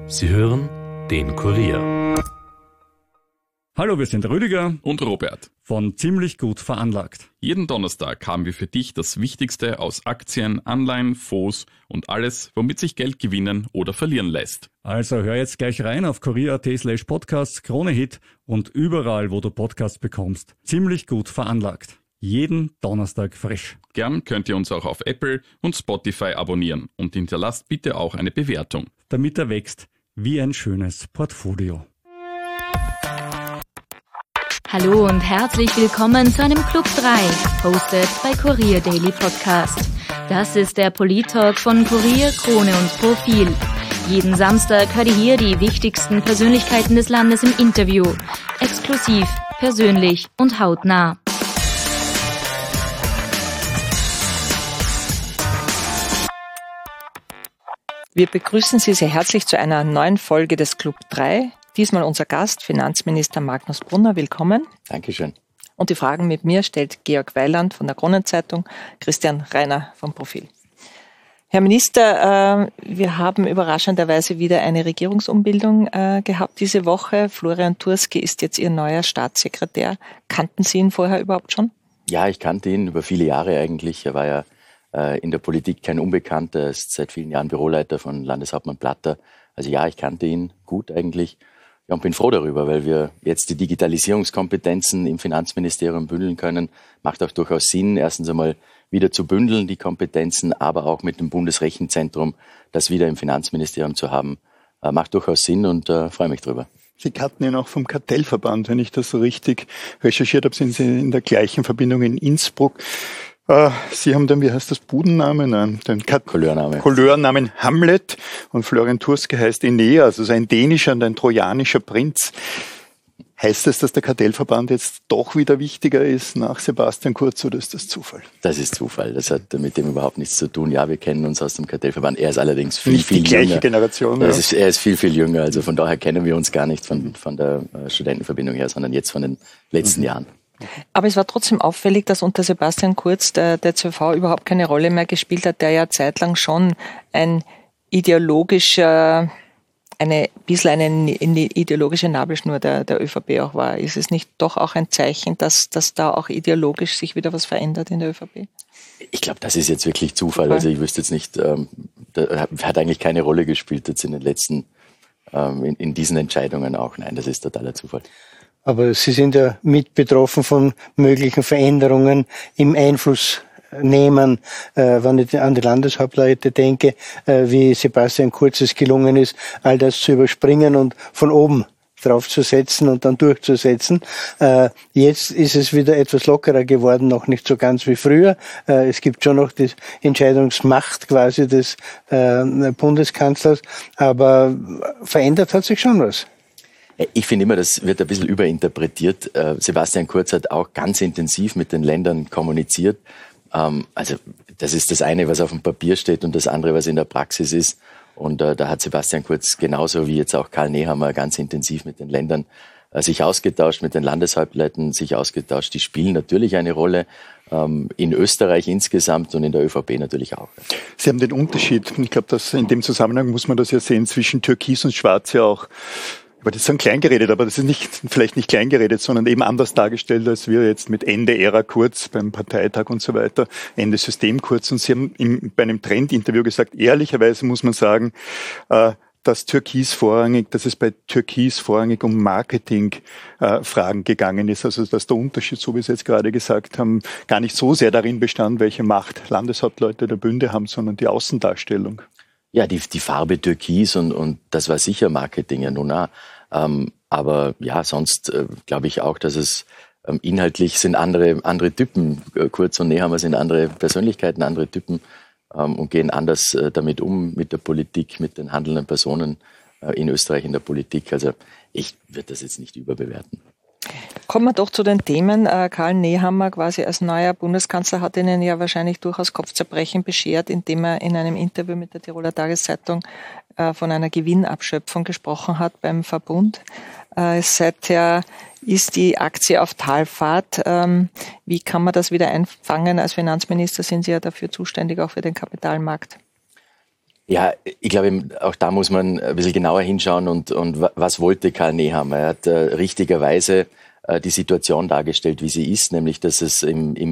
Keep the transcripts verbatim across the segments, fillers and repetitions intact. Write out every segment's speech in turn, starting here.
Sie hören den Kurier. Hallo, wir sind Rüdiger und Robert von Ziemlich gut veranlagt. Jeden Donnerstag haben wir für dich das Wichtigste aus Aktien, Anleihen, Fonds und alles, womit sich Geld gewinnen oder verlieren lässt. Also hör jetzt gleich rein auf kurier.at slash podcasts, Kronehit und überall, wo du Podcasts bekommst. Ziemlich gut veranlagt. Jeden Donnerstag frisch. Gern könnt ihr uns auch auf Apple und Spotify abonnieren und hinterlasst bitte auch eine Bewertung. Damit er wächst wie ein schönes Portfolio. Hallo und herzlich willkommen zu einem Club drei, hosted bei Kurier Daily Podcast. Das ist der Polit-Talk von Kurier, Krone und Profil. Jeden Samstag hört ihr hier die wichtigsten Persönlichkeiten des Landes im Interview. Exklusiv, persönlich und hautnah. Wir begrüßen Sie sehr herzlich zu einer neuen Folge des Club drei. Diesmal unser Gast, Finanzminister Magnus Brunner. Willkommen. Dankeschön. Und die Fragen mit mir stellt Georg Weiland von der Kronenzeitung, Christian Reiner vom Profil. Herr Minister, äh, wir haben überraschenderweise wieder eine Regierungsumbildung äh, gehabt diese Woche. Florian Turski ist jetzt Ihr neuer Staatssekretär. Kannten Sie ihn vorher überhaupt schon? Ja, ich kannte ihn über viele Jahre eigentlich. Er war ja äh, in der Politik kein Unbekannter. Er ist seit vielen Jahren Büroleiter von Landeshauptmann Platter. Also ja, ich kannte ihn gut eigentlich. Ja, und bin froh darüber, weil wir jetzt die Digitalisierungskompetenzen im Finanzministerium bündeln können. Macht auch durchaus Sinn, erstens einmal wieder zu bündeln, die Kompetenzen, aber auch mit dem Bundesrechenzentrum, das wieder im Finanzministerium zu haben, äh, macht durchaus Sinn und äh, freue mich drüber. Sie kannten ihn auch vom Kartellverband, wenn ich das so richtig recherchiert habe, sind Sie in der gleichen Verbindung in Innsbruck. Sie haben dann, wie heißt das, Budennamen? Nein, den Couleurnamen. Couleurnamen Hamlet und Florian Turski heißt Aeneas, also ein dänischer und ein trojanischer Prinz. Heißt das, dass der Kartellverband jetzt doch wieder wichtiger ist nach Sebastian Kurz oder ist das Zufall? Das ist Zufall. Das hat mit dem überhaupt nichts zu tun. Ja, wir kennen uns aus dem Kartellverband. Er ist allerdings viel, nicht viel die gleiche jünger. Generation. Das ja. ist, er ist viel, viel jünger. Also von daher kennen wir uns gar nicht von, von der Studentenverbindung her, sondern jetzt von den letzten mhm. Jahren. Aber es war trotzdem auffällig, dass unter Sebastian Kurz der, der Z V überhaupt keine Rolle mehr gespielt hat, der ja zeitlang schon ein ideologischer, eine bisschen eine ideologische Nabelschnur der, der ÖVP auch war. Ist es nicht doch auch ein Zeichen, dass, dass da auch ideologisch sich wieder was verändert in der ÖVP? Ich glaube, das ist jetzt wirklich Zufall. Super. Also ich wüsste jetzt nicht, ähm, da hat eigentlich keine Rolle gespielt jetzt in den letzten, ähm, in, in diesen Entscheidungen auch. Nein, das ist totaler Zufall. Aber Sie sind ja mit betroffen von möglichen Veränderungen im Einflussnehmen, äh, wenn ich an die Landeshauptleute denke, äh, wie Sebastian Kurz es gelungen ist, all das zu überspringen und von oben draufzusetzen und dann durchzusetzen. Äh, jetzt ist es wieder etwas lockerer geworden, noch nicht so ganz wie früher. Äh, es gibt schon noch die Entscheidungsmacht quasi des äh, Bundeskanzlers, aber verändert hat sich schon was. Ich finde immer, das wird ein bisschen überinterpretiert. Sebastian Kurz hat auch ganz intensiv mit den Ländern kommuniziert. Also das ist das eine, was auf dem Papier steht und das andere, was in der Praxis ist. Und da hat Sebastian Kurz genauso wie jetzt auch Karl Nehammer ganz intensiv mit den Ländern sich ausgetauscht, mit den Landeshauptleuten sich ausgetauscht. Die spielen natürlich eine Rolle in Österreich insgesamt und in der ÖVP natürlich auch. Sie haben den Unterschied, ich glaube, dass in dem Zusammenhang muss man das ja sehen, zwischen Türkis und Schwarz ja auch. Aber das ist dann klein geredet, aber das ist nicht, vielleicht nicht klein geredet, sondern eben anders dargestellt, als wir jetzt mit Ende Ära Kurz beim Parteitag und so weiter, Ende System Kurz. Und Sie haben im, bei einem Trend-Interview gesagt, ehrlicherweise muss man sagen, äh, dass Türkis vorrangig, dass es bei Türkis vorrangig um Marketing-Fragen äh, gegangen ist. Also, dass der Unterschied, so wie Sie jetzt gerade gesagt haben, gar nicht so sehr darin bestand, welche Macht Landeshauptleute der Bünde haben, sondern die Außendarstellung. Ja, die, die Farbe Türkis und, und das war sicher Marketing, ja nun auch. Ähm, aber ja, sonst äh, glaube ich auch, dass es ähm, inhaltlich sind andere, andere Typen. Äh, Kurz und Nehammer sind andere Persönlichkeiten, andere Typen ähm, und gehen anders äh, damit um, mit der Politik, mit den handelnden Personen äh, in Österreich in der Politik. Also ich würde das jetzt nicht überbewerten. Kommen wir doch zu den Themen. Karl Nehammer quasi als neuer Bundeskanzler hat Ihnen ja wahrscheinlich durchaus Kopfzerbrechen beschert, indem er in einem Interview mit der Tiroler Tageszeitung von einer Gewinnabschöpfung gesprochen hat beim Verbund. Seither ist die Aktie auf Talfahrt. Wie kann man das wieder einfangen? Als Finanzminister sind Sie ja dafür zuständig, auch für den Kapitalmarkt. Ja, ich glaube, auch da muss man ein bisschen genauer hinschauen und, und was wollte Karl Nehammer? Er hat äh, richtigerweise äh, die Situation dargestellt, wie sie ist, nämlich, dass es im, im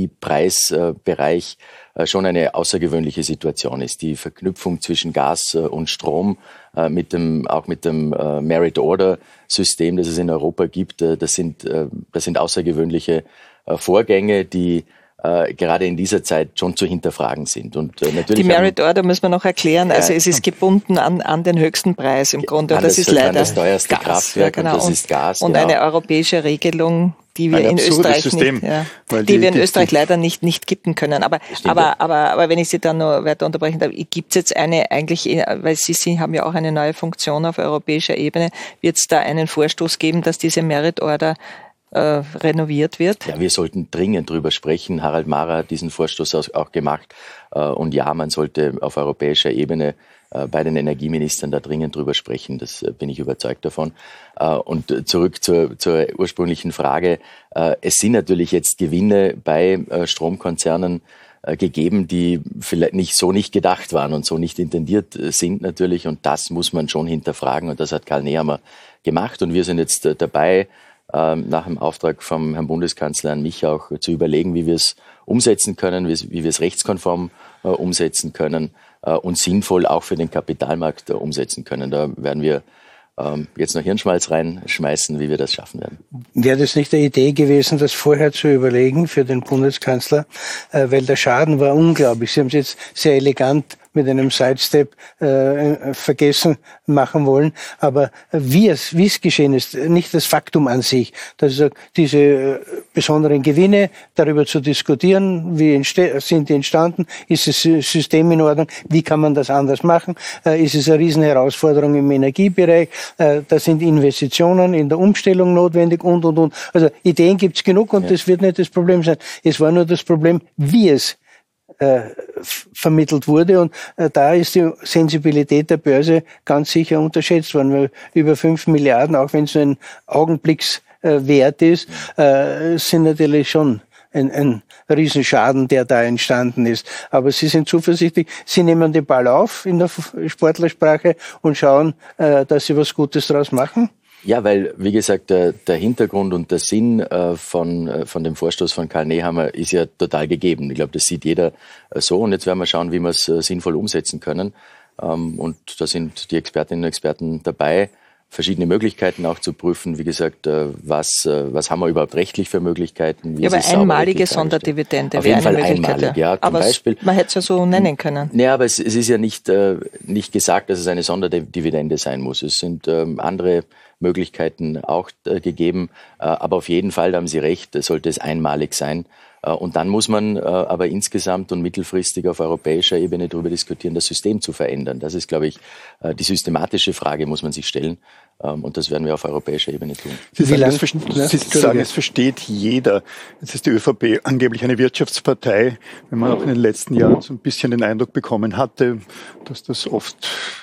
Energiepreisbereich äh, schon eine außergewöhnliche Situation ist. Die Verknüpfung zwischen Gas äh, und Strom, äh, mit dem, auch mit dem äh, Merit-Order-System, das es in Europa gibt, äh, das sind, äh, das sind außergewöhnliche äh, Vorgänge, die Äh, gerade in dieser Zeit schon zu hinterfragen sind. Und, äh, natürlich die Merit Order müssen wir noch erklären. Also äh, es ist gebunden an, an den höchsten Preis im Grunde. Und das, das ist leider das teuerste Gas. Kraftwerk, ja, genau. und das ist Gas. Und genau. eine europäische Regelung, die wir in Österreich System, nicht, ja, die, die wir in die, Österreich die, leider nicht nicht kippen können. Aber aber, aber aber wenn ich Sie dann noch weiter unterbrechen darf, gibt es jetzt eine eigentlich, weil Sie, Sie haben ja auch eine neue Funktion auf europäischer Ebene, wird es da einen Vorstoß geben, dass diese Merit Order Äh, renoviert wird? Ja, wir sollten dringend drüber sprechen. Harald Mahrer hat diesen Vorstoß auch gemacht. Äh, und ja, man sollte auf europäischer Ebene äh, bei den Energieministern da dringend drüber sprechen. Das äh, bin ich überzeugt davon. Äh, und zurück zur, zur ursprünglichen Frage. Äh, es sind natürlich jetzt Gewinne bei äh, Stromkonzernen äh, gegeben, die vielleicht nicht so nicht gedacht waren und so nicht intendiert äh, sind natürlich. Und das muss man schon hinterfragen. Und das hat Karl Nehammer gemacht. Und wir sind jetzt äh, dabei, nach dem Auftrag vom Herrn Bundeskanzler an mich auch zu überlegen, wie wir es umsetzen können, wie wir es rechtskonform äh, umsetzen können äh, und sinnvoll auch für den Kapitalmarkt äh, umsetzen können. Da werden wir ähm, jetzt noch Hirnschmalz reinschmeißen, wie wir das schaffen werden. Wäre das nicht eine Idee gewesen, das vorher zu überlegen für den Bundeskanzler, äh, weil der Schaden war unglaublich. Sie haben es jetzt sehr elegant mit einem Sidestep äh, vergessen machen wollen. Aber wie es, wie es geschehen ist, nicht das Faktum an sich, dass er diese äh, besonderen Gewinne, darüber zu diskutieren, wie entste- sind die entstanden, ist das System in Ordnung, wie kann man das anders machen, äh, ist es eine Riesenherausforderung im Energiebereich, äh, da sind Investitionen in der Umstellung notwendig und, und, und. Also Ideen gibt's genug und ja. Das wird nicht das Problem sein. Es war nur das Problem, wie es Äh, vermittelt wurde und äh, da ist die Sensibilität der Börse ganz sicher unterschätzt worden, weil über fünf Milliarden, auch wenn es so ein Augenblickswert äh, ist, äh, sind natürlich schon ein, ein Riesenschaden, der da entstanden ist. Aber Sie sind zuversichtlich, Sie nehmen den Ball auf in der Sportlersprache und schauen, äh, dass Sie was Gutes draus machen? Ja, weil, wie gesagt, der, der Hintergrund und der Sinn äh, von, äh, von dem Vorstoß von Karl Nehammer ist ja total gegeben. Ich glaube, das sieht jeder äh, so. Und jetzt werden wir schauen, wie wir es äh, sinnvoll umsetzen können. Ähm, und da sind die Expertinnen und Experten dabei, verschiedene Möglichkeiten auch zu prüfen. Wie gesagt, äh, was, äh, was haben wir überhaupt rechtlich für Möglichkeiten? Wie ja, aber einmalige Sonderdividende wäre eine Fall Möglichkeit. Einmalig, ja. Aber zum Beispiel, man hätte es ja so nennen können. Nee, aber es, es ist ja nicht, äh, nicht gesagt, dass es eine Sonderdividende sein muss. Es sind ähm, andere Möglichkeiten auch äh, gegeben. Äh, aber auf jeden Fall, da haben Sie recht, sollte es einmalig sein. Äh, und dann muss man äh, aber insgesamt und mittelfristig auf europäischer Ebene darüber diskutieren, das System zu verändern. Das ist, glaube ich, äh, die systematische Frage, muss man sich stellen. Ähm, und das werden wir auf europäischer Ebene tun. Sie sagen, es, ver- Sie sagen, es versteht jeder. Jetzt ist die ÖVP angeblich eine Wirtschaftspartei, wenn man auch in den letzten Jahren so ein bisschen den Eindruck bekommen hatte, dass das oft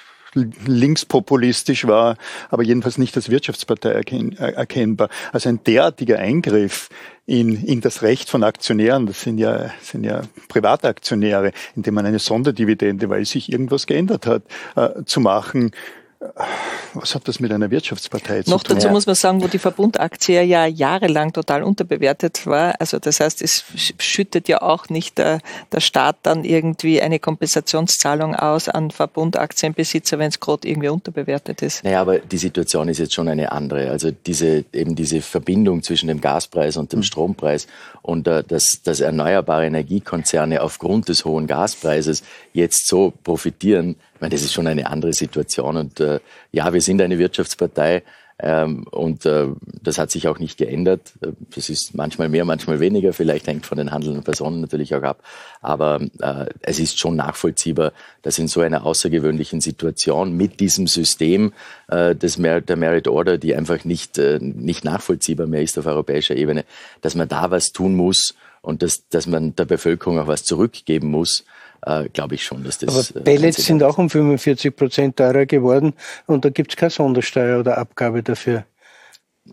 linkspopulistisch war, aber jedenfalls nicht als Wirtschaftspartei erken- erkennbar. Also ein derartiger Eingriff in, in das Recht von Aktionären, das sind ja, sind ja Privataktionäre, indem man eine Sonderdividende, weil sich irgendwas geändert hat, äh, zu machen. Was hat das mit einer Wirtschaftspartei zu Noch tun? dazu muss man sagen, wo die Verbundaktie ja jahrelang total unterbewertet war. Also das heißt, es schüttet ja auch nicht der, der Staat dann irgendwie eine Kompensationszahlung aus an Verbundaktienbesitzer, wenn es gerade irgendwie unterbewertet ist. Naja, aber die Situation ist jetzt schon eine andere. Also diese eben diese Verbindung zwischen dem Gaspreis und dem mhm. Strompreis und äh, dass, dass erneuerbare Energiekonzerne aufgrund des hohen Gaspreises jetzt so profitieren, ich meine, das ist schon eine andere Situation. Und äh, ja, wir sind eine Wirtschaftspartei ähm, und äh, das hat sich auch nicht geändert. Das ist manchmal mehr, manchmal weniger. Vielleicht hängt von den handelnden Personen natürlich auch ab. Aber äh, es ist schon nachvollziehbar, dass in so einer außergewöhnlichen Situation mit diesem System äh, des Mer- der Merit Order, die einfach nicht, äh, nicht nachvollziehbar mehr ist auf europäischer Ebene, dass man da was tun muss und dass, dass man der Bevölkerung auch was zurückgeben muss. Äh, glaube ich schon, dass das... Aber Pellets sind auch um fünfundvierzig Prozent teurer geworden und da gibt es keine Sondersteuer oder Abgabe dafür.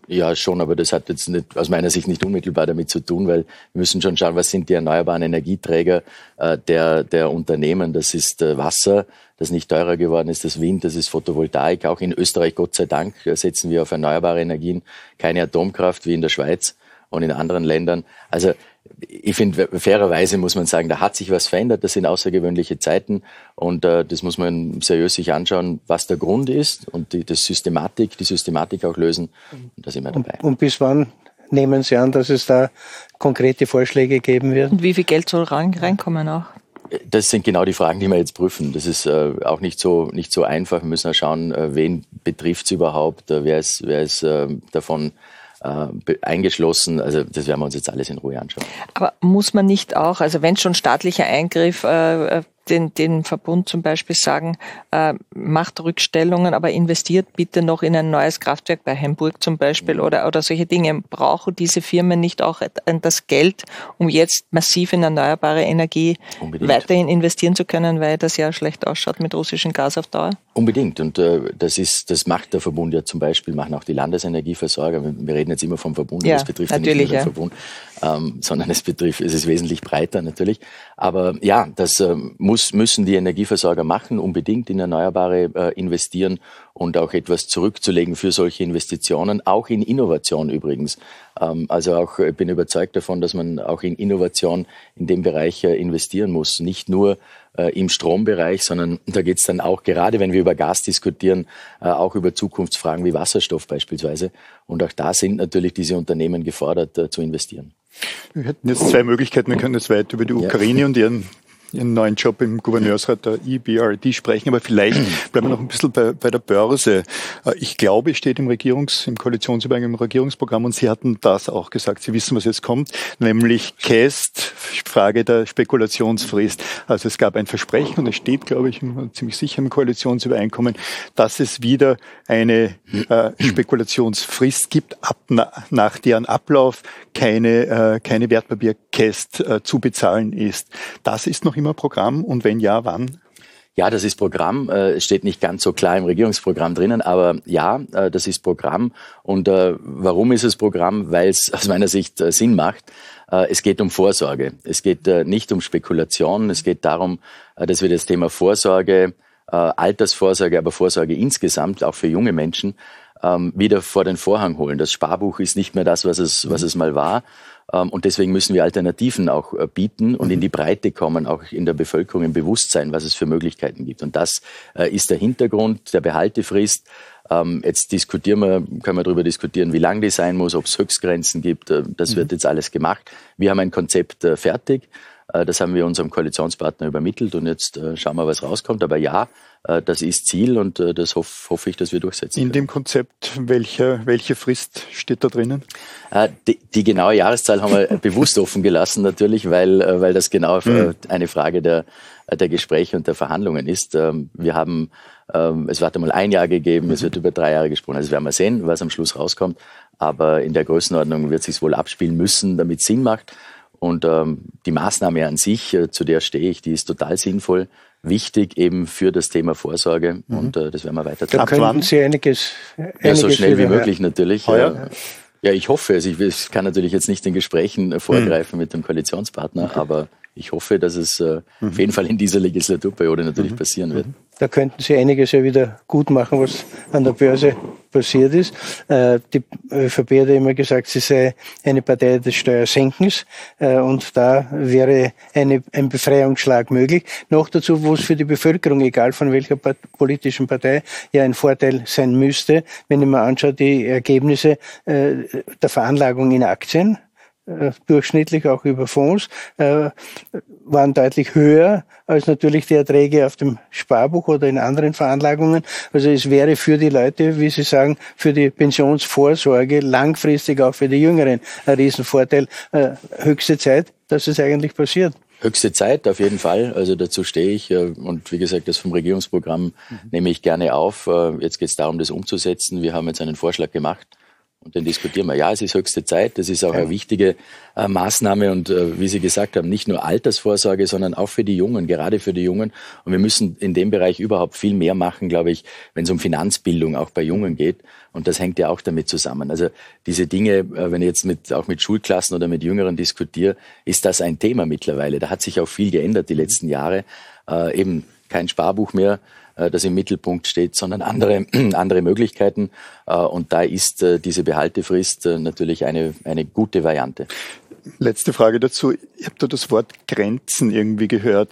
Ja, schon, aber das hat jetzt nicht, aus meiner Sicht nicht unmittelbar damit zu tun, weil wir müssen schon schauen, was sind die erneuerbaren Energieträger äh, der, der Unternehmen. Das ist äh, Wasser, das nicht teurer geworden ist, das Wind, das ist Photovoltaik. Auch in Österreich, Gott sei Dank, setzen wir auf erneuerbare Energien, keine Atomkraft wie in der Schweiz und in anderen Ländern. Also ich finde, fairerweise muss man sagen, da hat sich was verändert, das sind außergewöhnliche Zeiten und äh, das muss man seriös sich anschauen, was der Grund ist und die, das Systematik, die Systematik auch lösen und da sind wir dabei. Und, und bis wann nehmen Sie an, dass es da konkrete Vorschläge geben wird? Und wie viel Geld soll rein, reinkommen auch? Das sind genau die Fragen, die wir jetzt prüfen. Das ist äh, auch nicht so nicht so einfach. Wir müssen auch schauen, äh, wen betrifft es überhaupt, äh, wer ist, wer ist äh, davon äh, eingeschlossen. Also das werden wir uns jetzt alles in Ruhe anschauen. Aber muss man nicht auch, also wenn schon staatlicher Eingriff, äh, den, den Verbund zum Beispiel sagen, äh, macht Rückstellungen, aber investiert bitte noch in ein neues Kraftwerk bei Hamburg zum Beispiel oder, oder solche Dinge. Brauchen diese Firmen nicht auch das Geld, um jetzt massiv in erneuerbare Energie Unbedingt. weiterhin investieren zu können, weil das ja schlecht ausschaut mit russischem Gas auf Dauer? Unbedingt. Und äh, das ist, das macht der Verbund ja zum Beispiel, machen auch die Landesenergieversorger. Wir reden jetzt immer vom Verbund, ja, das betrifft ja nicht nur den ja. Verbund, ähm, sondern es betrifft, es ist wesentlich breiter natürlich. Aber ja, das äh, muss müssen die Energieversorger machen, unbedingt in Erneuerbare äh, investieren und auch etwas zurückzulegen für solche Investitionen, auch in Innovation übrigens. Ähm, also auch, ich bin überzeugt davon, dass man auch in Innovation in dem Bereich äh, investieren muss. Nicht nur äh, im Strombereich, sondern da geht es dann auch, gerade wenn wir über Gas diskutieren, äh, auch über Zukunftsfragen wie Wasserstoff beispielsweise. Und auch da sind natürlich diese Unternehmen gefordert, äh, zu investieren. Wir hätten jetzt zwei Möglichkeiten. Wir können jetzt weiter über die Ukraine ja. und ihren Ihren neuen Job im Gouverneursrat der E B R D sprechen, aber vielleicht bleiben wir noch ein bisschen bei, bei der Börse. Ich glaube, es steht im Regierungs-, im Koalitionsübereinkommen, im Regierungsprogramm und Sie hatten das auch gesagt. Sie wissen, was jetzt kommt, nämlich C A S T, Frage der Spekulationsfrist. Also es gab ein Versprechen und es steht, glaube ich, ziemlich sicher im Koalitionsübereinkommen, dass es wieder eine äh, Spekulationsfrist gibt, ab na, nach deren Ablauf keine, äh, keine Wertpapier-C A S T äh, zu bezahlen ist. Das ist noch immer Programm und wenn ja, wann? Ja, das ist Programm. Es steht nicht ganz so klar im Regierungsprogramm drinnen, aber ja, das ist Programm. Und äh, warum ist es Programm? Weil es aus meiner Sicht äh, Sinn macht. Äh, es geht um Vorsorge. Es geht äh, nicht um Spekulation. Es geht darum, äh, dass wir das Thema Vorsorge, äh, Altersvorsorge, aber Vorsorge insgesamt, auch für junge Menschen, ähm, wieder vor den Vorhang holen. Das Sparbuch ist nicht mehr das, was es, was es mal war. Und deswegen müssen wir Alternativen auch bieten und in die Breite kommen, auch in der Bevölkerung im Bewusstsein, was es für Möglichkeiten gibt. Und das ist der Hintergrund der Behaltefrist. Jetzt diskutieren wir, können wir darüber diskutieren, wie lang die sein muss, ob es Höchstgrenzen gibt. Das wird jetzt alles gemacht. Wir haben ein Konzept fertig. Das haben wir unserem Koalitionspartner übermittelt und jetzt schauen wir, was rauskommt. Aber ja, das ist Ziel und das hoffe, hoffe ich, dass wir durchsetzen können. In dem Konzept, welche, welche Frist steht da drinnen? Die, die genaue Jahreszahl haben wir bewusst offen gelassen natürlich, weil, weil das genau mhm. eine Frage der, der Gespräche und der Verhandlungen ist. Wir haben, es wird einmal ein Jahr gegeben, mhm. es wird über drei Jahre gesprochen. Also werden wir sehen, was am Schluss rauskommt. Aber in der Größenordnung wird es sich wohl abspielen müssen, damit es Sinn macht. Und ähm, die Maßnahme an sich, äh, zu der stehe ich, die ist total sinnvoll, wichtig eben für das Thema Vorsorge. Mhm. Und äh, das werden wir weiter tun. Da könnten Sie einiges, einiges ja, so schnell wie möglich ja. natürlich. Heuer? Ja, ich hoffe es. Ich, ich kann natürlich jetzt nicht in Gesprächen äh, vorgreifen mhm. mit dem Koalitionspartner, okay. aber ich hoffe, dass es äh, mhm. auf jeden Fall in dieser Legislaturperiode natürlich mhm. passieren wird. Da könnten Sie einiges ja wieder gut machen, was an der Börse passiert ist. Äh, die ÖVP hat ja immer gesagt, sie sei eine Partei des Steuersenkens äh, und da wäre eine, ein Befreiungsschlag möglich. Noch dazu, wo es für die Bevölkerung, egal von welcher part- politischen Partei, ja ein Vorteil sein müsste, wenn ich mir anschaue, die Ergebnisse äh, der Veranlagung in Aktien, durchschnittlich auch über Fonds, äh, waren deutlich höher als natürlich die Erträge auf dem Sparbuch oder in anderen Veranlagungen. Also es wäre für die Leute, wie Sie sagen, für die Pensionsvorsorge langfristig auch für die Jüngeren ein Riesenvorteil. Äh, höchste Zeit, dass es eigentlich passiert. Höchste Zeit, auf jeden Fall. Also dazu stehe ich. Und wie gesagt, das vom Regierungsprogramm mhm. nehme ich gerne auf. Jetzt geht es darum, das umzusetzen. Wir haben jetzt einen Vorschlag gemacht. Und den diskutieren wir. Ja, es ist höchste Zeit. Das ist auch eine wichtige äh, Maßnahme. Und äh, wie Sie gesagt haben, nicht nur Altersvorsorge, sondern auch für die Jungen, gerade für die Jungen. Und wir müssen in dem Bereich überhaupt viel mehr machen, glaube ich, wenn es um Finanzbildung auch bei Jungen geht. Und das hängt ja auch damit zusammen. Also diese Dinge, äh, wenn ich jetzt mit, auch mit Schulklassen oder mit Jüngeren diskutiere, ist das ein Thema mittlerweile. Da hat sich auch viel geändert die letzten Jahre. Äh, eben kein Sparbuch mehr, das im Mittelpunkt steht, sondern andere, andere Möglichkeiten. Und da ist diese Behaltefrist natürlich eine, eine gute Variante. Letzte Frage dazu. Ich habe da das Wort Grenzen irgendwie gehört.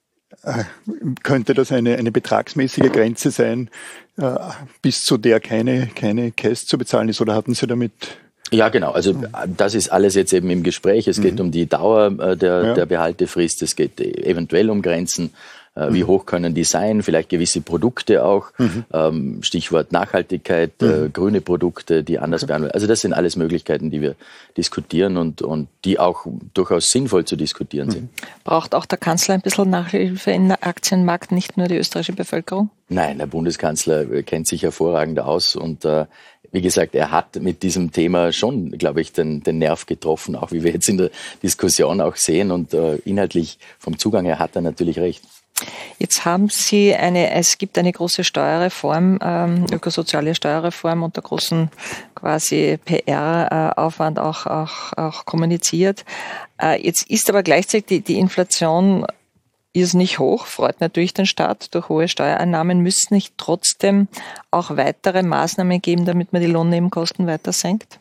Könnte das eine, eine betragsmäßige Grenze sein, bis zu der keine, keine Käst zu bezahlen ist? Oder hatten Sie damit... Ja, genau. Also das ist alles jetzt eben im Gespräch. Es geht mhm. um die Dauer der, ja. der Behaltefrist. Es geht eventuell um Grenzen. Wie hoch können die sein? Vielleicht gewisse Produkte auch. Mhm. Ähm, Stichwort Nachhaltigkeit, mhm. äh, grüne Produkte, die anders okay. behandelt. Also das sind alles Möglichkeiten, die wir diskutieren und, und die auch durchaus sinnvoll zu diskutieren mhm. sind. Braucht auch der Kanzler ein bisschen Nachhilfe im Aktienmarkt, nicht nur die österreichische Bevölkerung? Nein, der Bundeskanzler kennt sich hervorragend aus und äh, wie gesagt, er hat mit diesem Thema schon, glaube ich, den, den Nerv getroffen, auch wie wir jetzt in der Diskussion auch sehen. Und äh, inhaltlich vom Zugang her hat er natürlich recht. Jetzt haben Sie eine, es gibt eine große Steuerreform, ähm, ökosoziale Steuerreform unter großen quasi P R-Aufwand auch, auch, auch kommuniziert. Äh, jetzt ist aber gleichzeitig die, die Inflation ist nicht hoch, freut natürlich den Staat durch hohe Steuereinnahmen. Müssen nicht trotzdem auch weitere Maßnahmen geben, damit man die Lohnnebenkosten weiter senkt?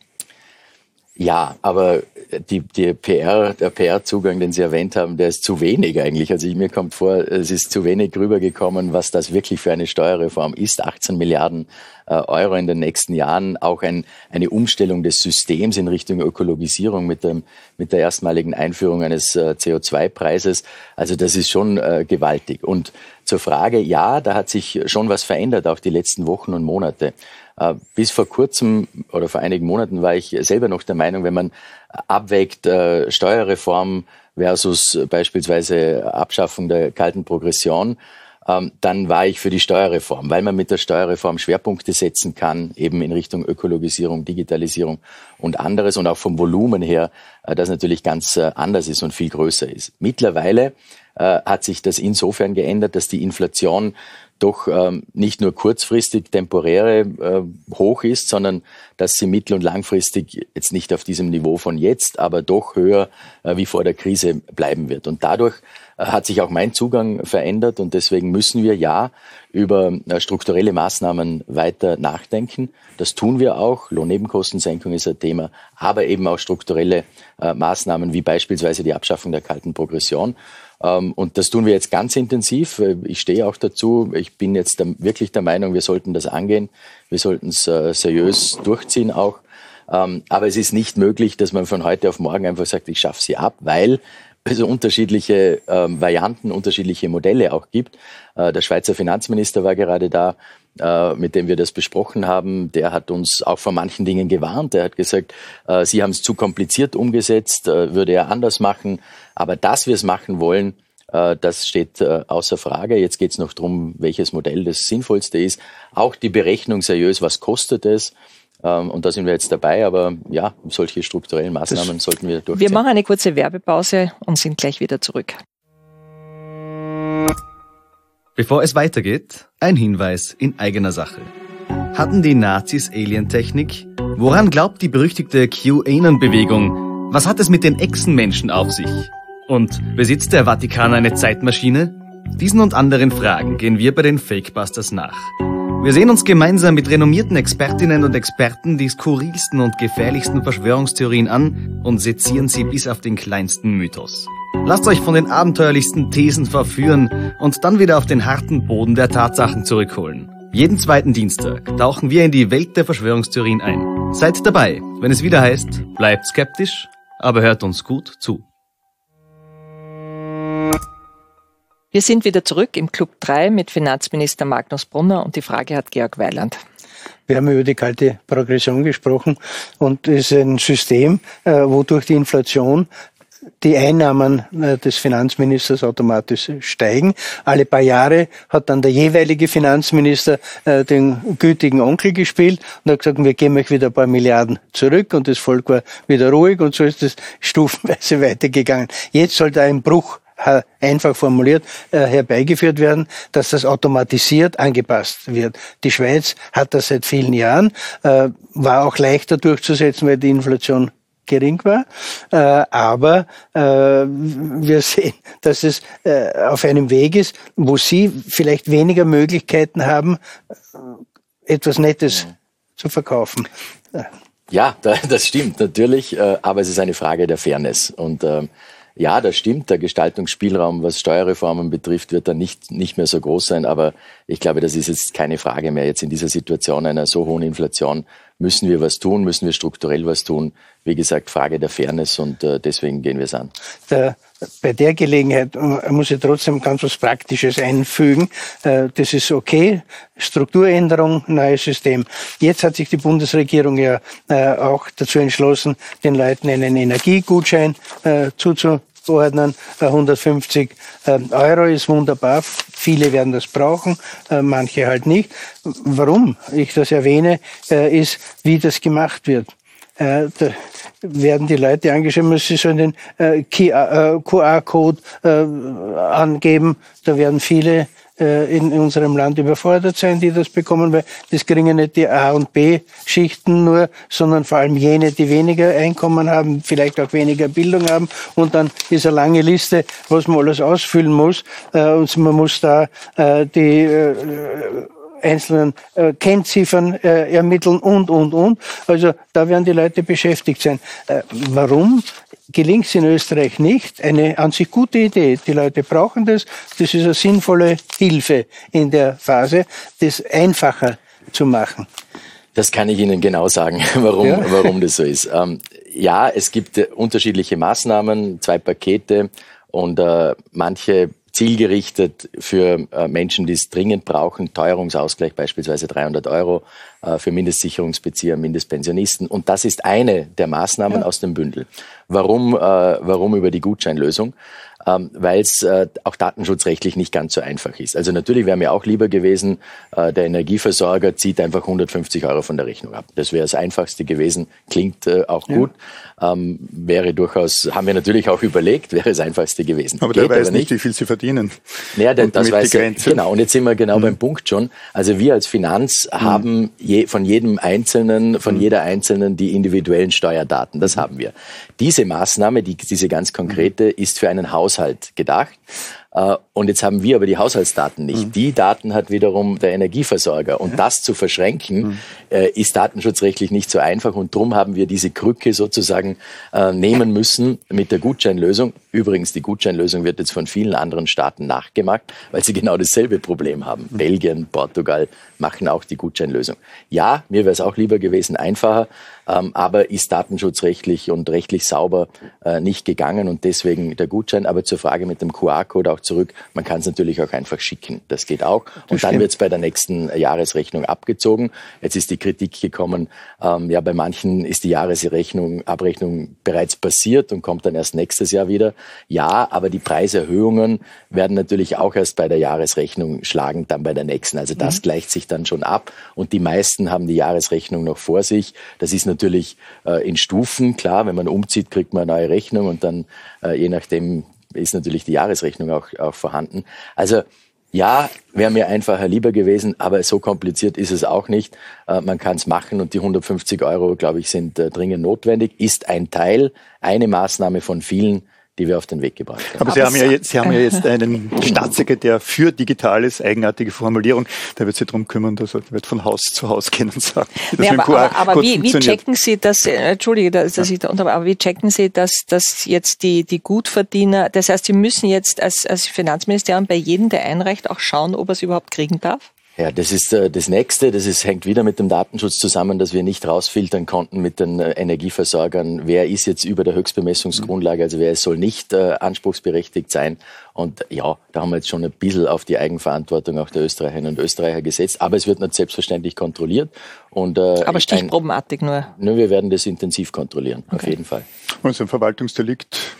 Ja, aber die, die P R, der P R-Zugang, den Sie erwähnt haben, der ist zu wenig eigentlich. Also ich, mir kommt vor, es ist zu wenig rübergekommen, was das wirklich für eine Steuerreform ist. achtzehn Milliarden äh, Euro in den nächsten Jahren, auch ein, eine Umstellung des Systems in Richtung Ökologisierung mit, dem, mit der erstmaligen Einführung eines äh, C O zwei Preises. Also das ist schon äh, gewaltig. Und zur Frage, ja, da hat sich schon was verändert, auch die letzten Wochen und Monate. Bis vor kurzem oder vor einigen Monaten war ich selber noch der Meinung, wenn man abwägt äh, Steuerreform versus beispielsweise Abschaffung der kalten Progression, ähm, dann war ich für die Steuerreform, weil man mit der Steuerreform Schwerpunkte setzen kann, eben in Richtung Ökologisierung, Digitalisierung und anderes und auch vom Volumen her, äh, das natürlich ganz äh, anders ist und viel größer ist. Mittlerweile äh, hat sich das insofern geändert, dass die Inflation doch ähm, nicht nur kurzfristig temporäre äh, hoch ist, sondern dass sie mittel- und langfristig jetzt nicht auf diesem Niveau von jetzt, aber doch höher äh, wie vor der Krise bleiben wird. Und dadurch äh, hat sich auch mein Zugang verändert und deswegen müssen wir ja über äh, strukturelle Maßnahmen weiter nachdenken. Das tun wir auch. Lohnnebenkostensenkung ist ein Thema, aber eben auch strukturelle äh, Maßnahmen wie beispielsweise die Abschaffung der kalten Progression. Und das tun wir jetzt ganz intensiv. Ich stehe auch dazu. Ich bin jetzt wirklich der Meinung, wir sollten das angehen. Wir sollten es seriös durchziehen auch. Aber es ist nicht möglich, dass man von heute auf morgen einfach sagt, ich schaffe sie ab, weil es unterschiedliche Varianten, unterschiedliche Modelle auch gibt. Der Schweizer Finanzminister war gerade da, mit dem wir das besprochen haben. Der hat uns auch vor manchen Dingen gewarnt. Er hat gesagt, Sie haben es zu kompliziert umgesetzt, würde er anders machen. Aber dass wir es machen wollen, das steht außer Frage. Jetzt geht es noch darum, welches Modell das sinnvollste ist. Auch die Berechnung seriös, was kostet es? Und da sind wir jetzt dabei. Aber ja, solche strukturellen Maßnahmen das sollten wir durchziehen. Wir machen eine kurze Werbepause und sind gleich wieder zurück. Bevor es weitergeht, ein Hinweis in eigener Sache. Hatten die Nazis Alientechnik? Woran glaubt die berüchtigte QAnon-Bewegung? Was hat es mit den Echsenmenschen auf sich? Und besitzt der Vatikan eine Zeitmaschine? Diesen und anderen Fragen gehen wir bei den Fakebusters nach. Wir sehen uns gemeinsam mit renommierten Expertinnen und Experten die skurrilsten und gefährlichsten Verschwörungstheorien an und sezieren sie bis auf den kleinsten Mythos. Lasst euch von den abenteuerlichsten Thesen verführen und dann wieder auf den harten Boden der Tatsachen zurückholen. Jeden zweiten Dienstag tauchen wir in die Welt der Verschwörungstheorien ein. Seid dabei, wenn es wieder heißt, bleibt skeptisch, aber hört uns gut zu. Wir sind wieder zurück im Club drei mit Finanzminister Magnus Brunner und die Frage hat Georg Weiland. Wir haben über die kalte Progression gesprochen und es ist ein System, wodurch die Inflation die Einnahmen des Finanzministers automatisch steigen. Alle paar Jahre hat dann der jeweilige Finanzminister äh, den gütigen Onkel gespielt und hat gesagt, wir geben euch wieder ein paar Milliarden zurück und das Volk war wieder ruhig und so ist es stufenweise weitergegangen. Jetzt soll da ein Bruch, einfach formuliert, äh, herbeigeführt werden, dass das automatisiert angepasst wird. Die Schweiz hat das seit vielen Jahren, äh, war auch leichter durchzusetzen, weil die Inflation gering war, äh, aber äh, wir sehen, dass es äh, auf einem Weg ist, wo Sie vielleicht weniger Möglichkeiten haben, etwas Nettes mhm. zu verkaufen. Ja, das stimmt natürlich, äh, aber es ist eine Frage der Fairness und äh, ja, das stimmt. Der Gestaltungsspielraum, was Steuerreformen betrifft, wird dann nicht, nicht mehr so groß sein. Aber ich glaube, das ist jetzt keine Frage mehr. Jetzt in dieser Situation einer so hohen Inflation müssen wir was tun, müssen wir strukturell was tun. Wie gesagt, Frage der Fairness und äh, deswegen gehen wir es an. Der, bei der Gelegenheit muss ich trotzdem ganz was Praktisches einfügen. Äh, das ist okay. Strukturänderung, neues System. Jetzt hat sich die Bundesregierung ja äh, auch dazu entschlossen, den Leuten einen Energiegutschein äh, zuzuordnen. hundertfünfzig Euro ist wunderbar. Viele werden das brauchen, manche halt nicht. Warum ich das erwähne, ist, wie das gemacht wird. Da werden die Leute angeschrieben, sie sollen den Q R-Code angeben. Da werden viele in unserem Land überfordert sein, die das bekommen, weil das kriegen nicht die A- und B-Schichten nur, sondern vor allem jene, die weniger Einkommen haben, vielleicht auch weniger Bildung haben. Und dann ist eine lange Liste, was man alles ausfüllen muss. Und man muss da die einzelnen äh, Kennziffern äh, ermitteln und, und, und. Also da werden die Leute beschäftigt sein. Äh, warum gelingt es in Österreich nicht? Eine an sich gute Idee. Die Leute brauchen das. Das ist eine sinnvolle Hilfe in der Phase, das einfacher zu machen. Das kann ich Ihnen genau sagen, warum, ja. warum das so ist. Ähm, ja, es gibt äh, unterschiedliche Maßnahmen, zwei Pakete und äh, manche zielgerichtet für äh, Menschen, die es dringend brauchen, Teuerungsausgleich beispielsweise dreihundert Euro äh, für Mindestsicherungsbezieher, Mindestpensionisten. Und das ist eine der Maßnahmen ja. aus dem Bündel. Warum, äh, warum über die Gutscheinlösung? Ähm, weil es äh, auch datenschutzrechtlich nicht ganz so einfach ist. Also natürlich wäre mir auch lieber gewesen, äh, der Energieversorger zieht einfach hundertfünfzig Euro von der Rechnung ab. Das wäre das Einfachste gewesen, klingt äh, auch ja. gut. Ähm, wäre durchaus, haben wir natürlich auch überlegt, wäre das Einfachste gewesen. Aber Geht der weiß aber nicht, wie viel Sie verdienen. Naja, der, das weiß er, genau. Und jetzt sind wir genau mhm. beim Punkt schon. Also wir als Finanz mhm. haben je, von jedem Einzelnen, von mhm. jeder Einzelnen die individuellen Steuerdaten. Das mhm. haben wir. Diese Maßnahme, die, diese ganz konkrete, mhm. ist für einen Haushalt gedacht. Und jetzt haben wir aber die Haushaltsdaten nicht. Mhm. Die Daten hat wiederum der Energieversorger. Und ja. das zu verschränken, mhm. äh, ist datenschutzrechtlich nicht so einfach. Und darum haben wir diese Krücke sozusagen äh, nehmen müssen mit der Gutscheinlösung. Übrigens, die Gutscheinlösung wird jetzt von vielen anderen Staaten nachgemacht, weil sie genau dasselbe Problem haben. Mhm. Belgien, Portugal machen auch die Gutscheinlösung. Ja, mir wäre es auch lieber gewesen, einfacher, ähm, aber ist datenschutzrechtlich und rechtlich sauber äh, nicht gegangen und deswegen der Gutschein. Aber zur Frage mit dem Q R-Code auch zurück, man kann es natürlich auch einfach schicken. Das geht auch. Und dann wird es bei der nächsten Jahresrechnung abgezogen. Jetzt ist die Kritik gekommen, ähm, ja, bei manchen ist die Jahresrechnung, Abrechnung bereits passiert und kommt dann erst nächstes Jahr wieder. Ja, aber die Preiserhöhungen werden natürlich auch erst bei der Jahresrechnung schlagen, dann bei der nächsten. Also das mhm. gleicht sich dann schon ab. Und die meisten haben die Jahresrechnung noch vor sich. Das ist natürlich äh, in Stufen. Klar, wenn man umzieht, kriegt man eine neue Rechnung und dann äh, je nachdem ist natürlich die Jahresrechnung auch, auch vorhanden. Also ja, wäre mir einfacher lieber gewesen, aber so kompliziert ist es auch nicht. Äh, man kann es machen und die hundertfünfzig Euro, glaube ich, sind äh, dringend notwendig. Ist ein Teil, eine Maßnahme von vielen, die wir auf den Weg gebracht haben. Aber Sie haben ja jetzt, Sie haben ja jetzt einen Staatssekretär für Digitales, eigenartige Formulierung. Der wird sich darum kümmern, dass er wird von Haus zu Haus gehen und sagen, dass ja, mit aber, aber, aber wie, wie checken Sie das, äh, Entschuldige, dass, dass ja. ich da unter, aber wie checken Sie, dass, dass jetzt die, die Gutverdiener, das heißt, Sie müssen jetzt als, als Finanzministerium bei jedem, der einreicht, auch schauen, ob er es überhaupt kriegen darf? Ja, das ist äh, das Nächste. Das ist, hängt wieder mit dem Datenschutz zusammen, dass wir nicht rausfiltern konnten mit den äh, Energieversorgern. Wer ist jetzt über der Höchstbemessungsgrundlage, also wer soll nicht äh, anspruchsberechtigt sein. Und ja, da haben wir jetzt schon ein bisschen auf die Eigenverantwortung auch der Österreicherinnen und Österreicher gesetzt. Aber es wird nicht selbstverständlich kontrolliert. Und, äh, Aber stichprobenartig nur? Nö, wir werden das intensiv kontrollieren, okay. Auf jeden Fall. Also ein Verwaltungsdelikt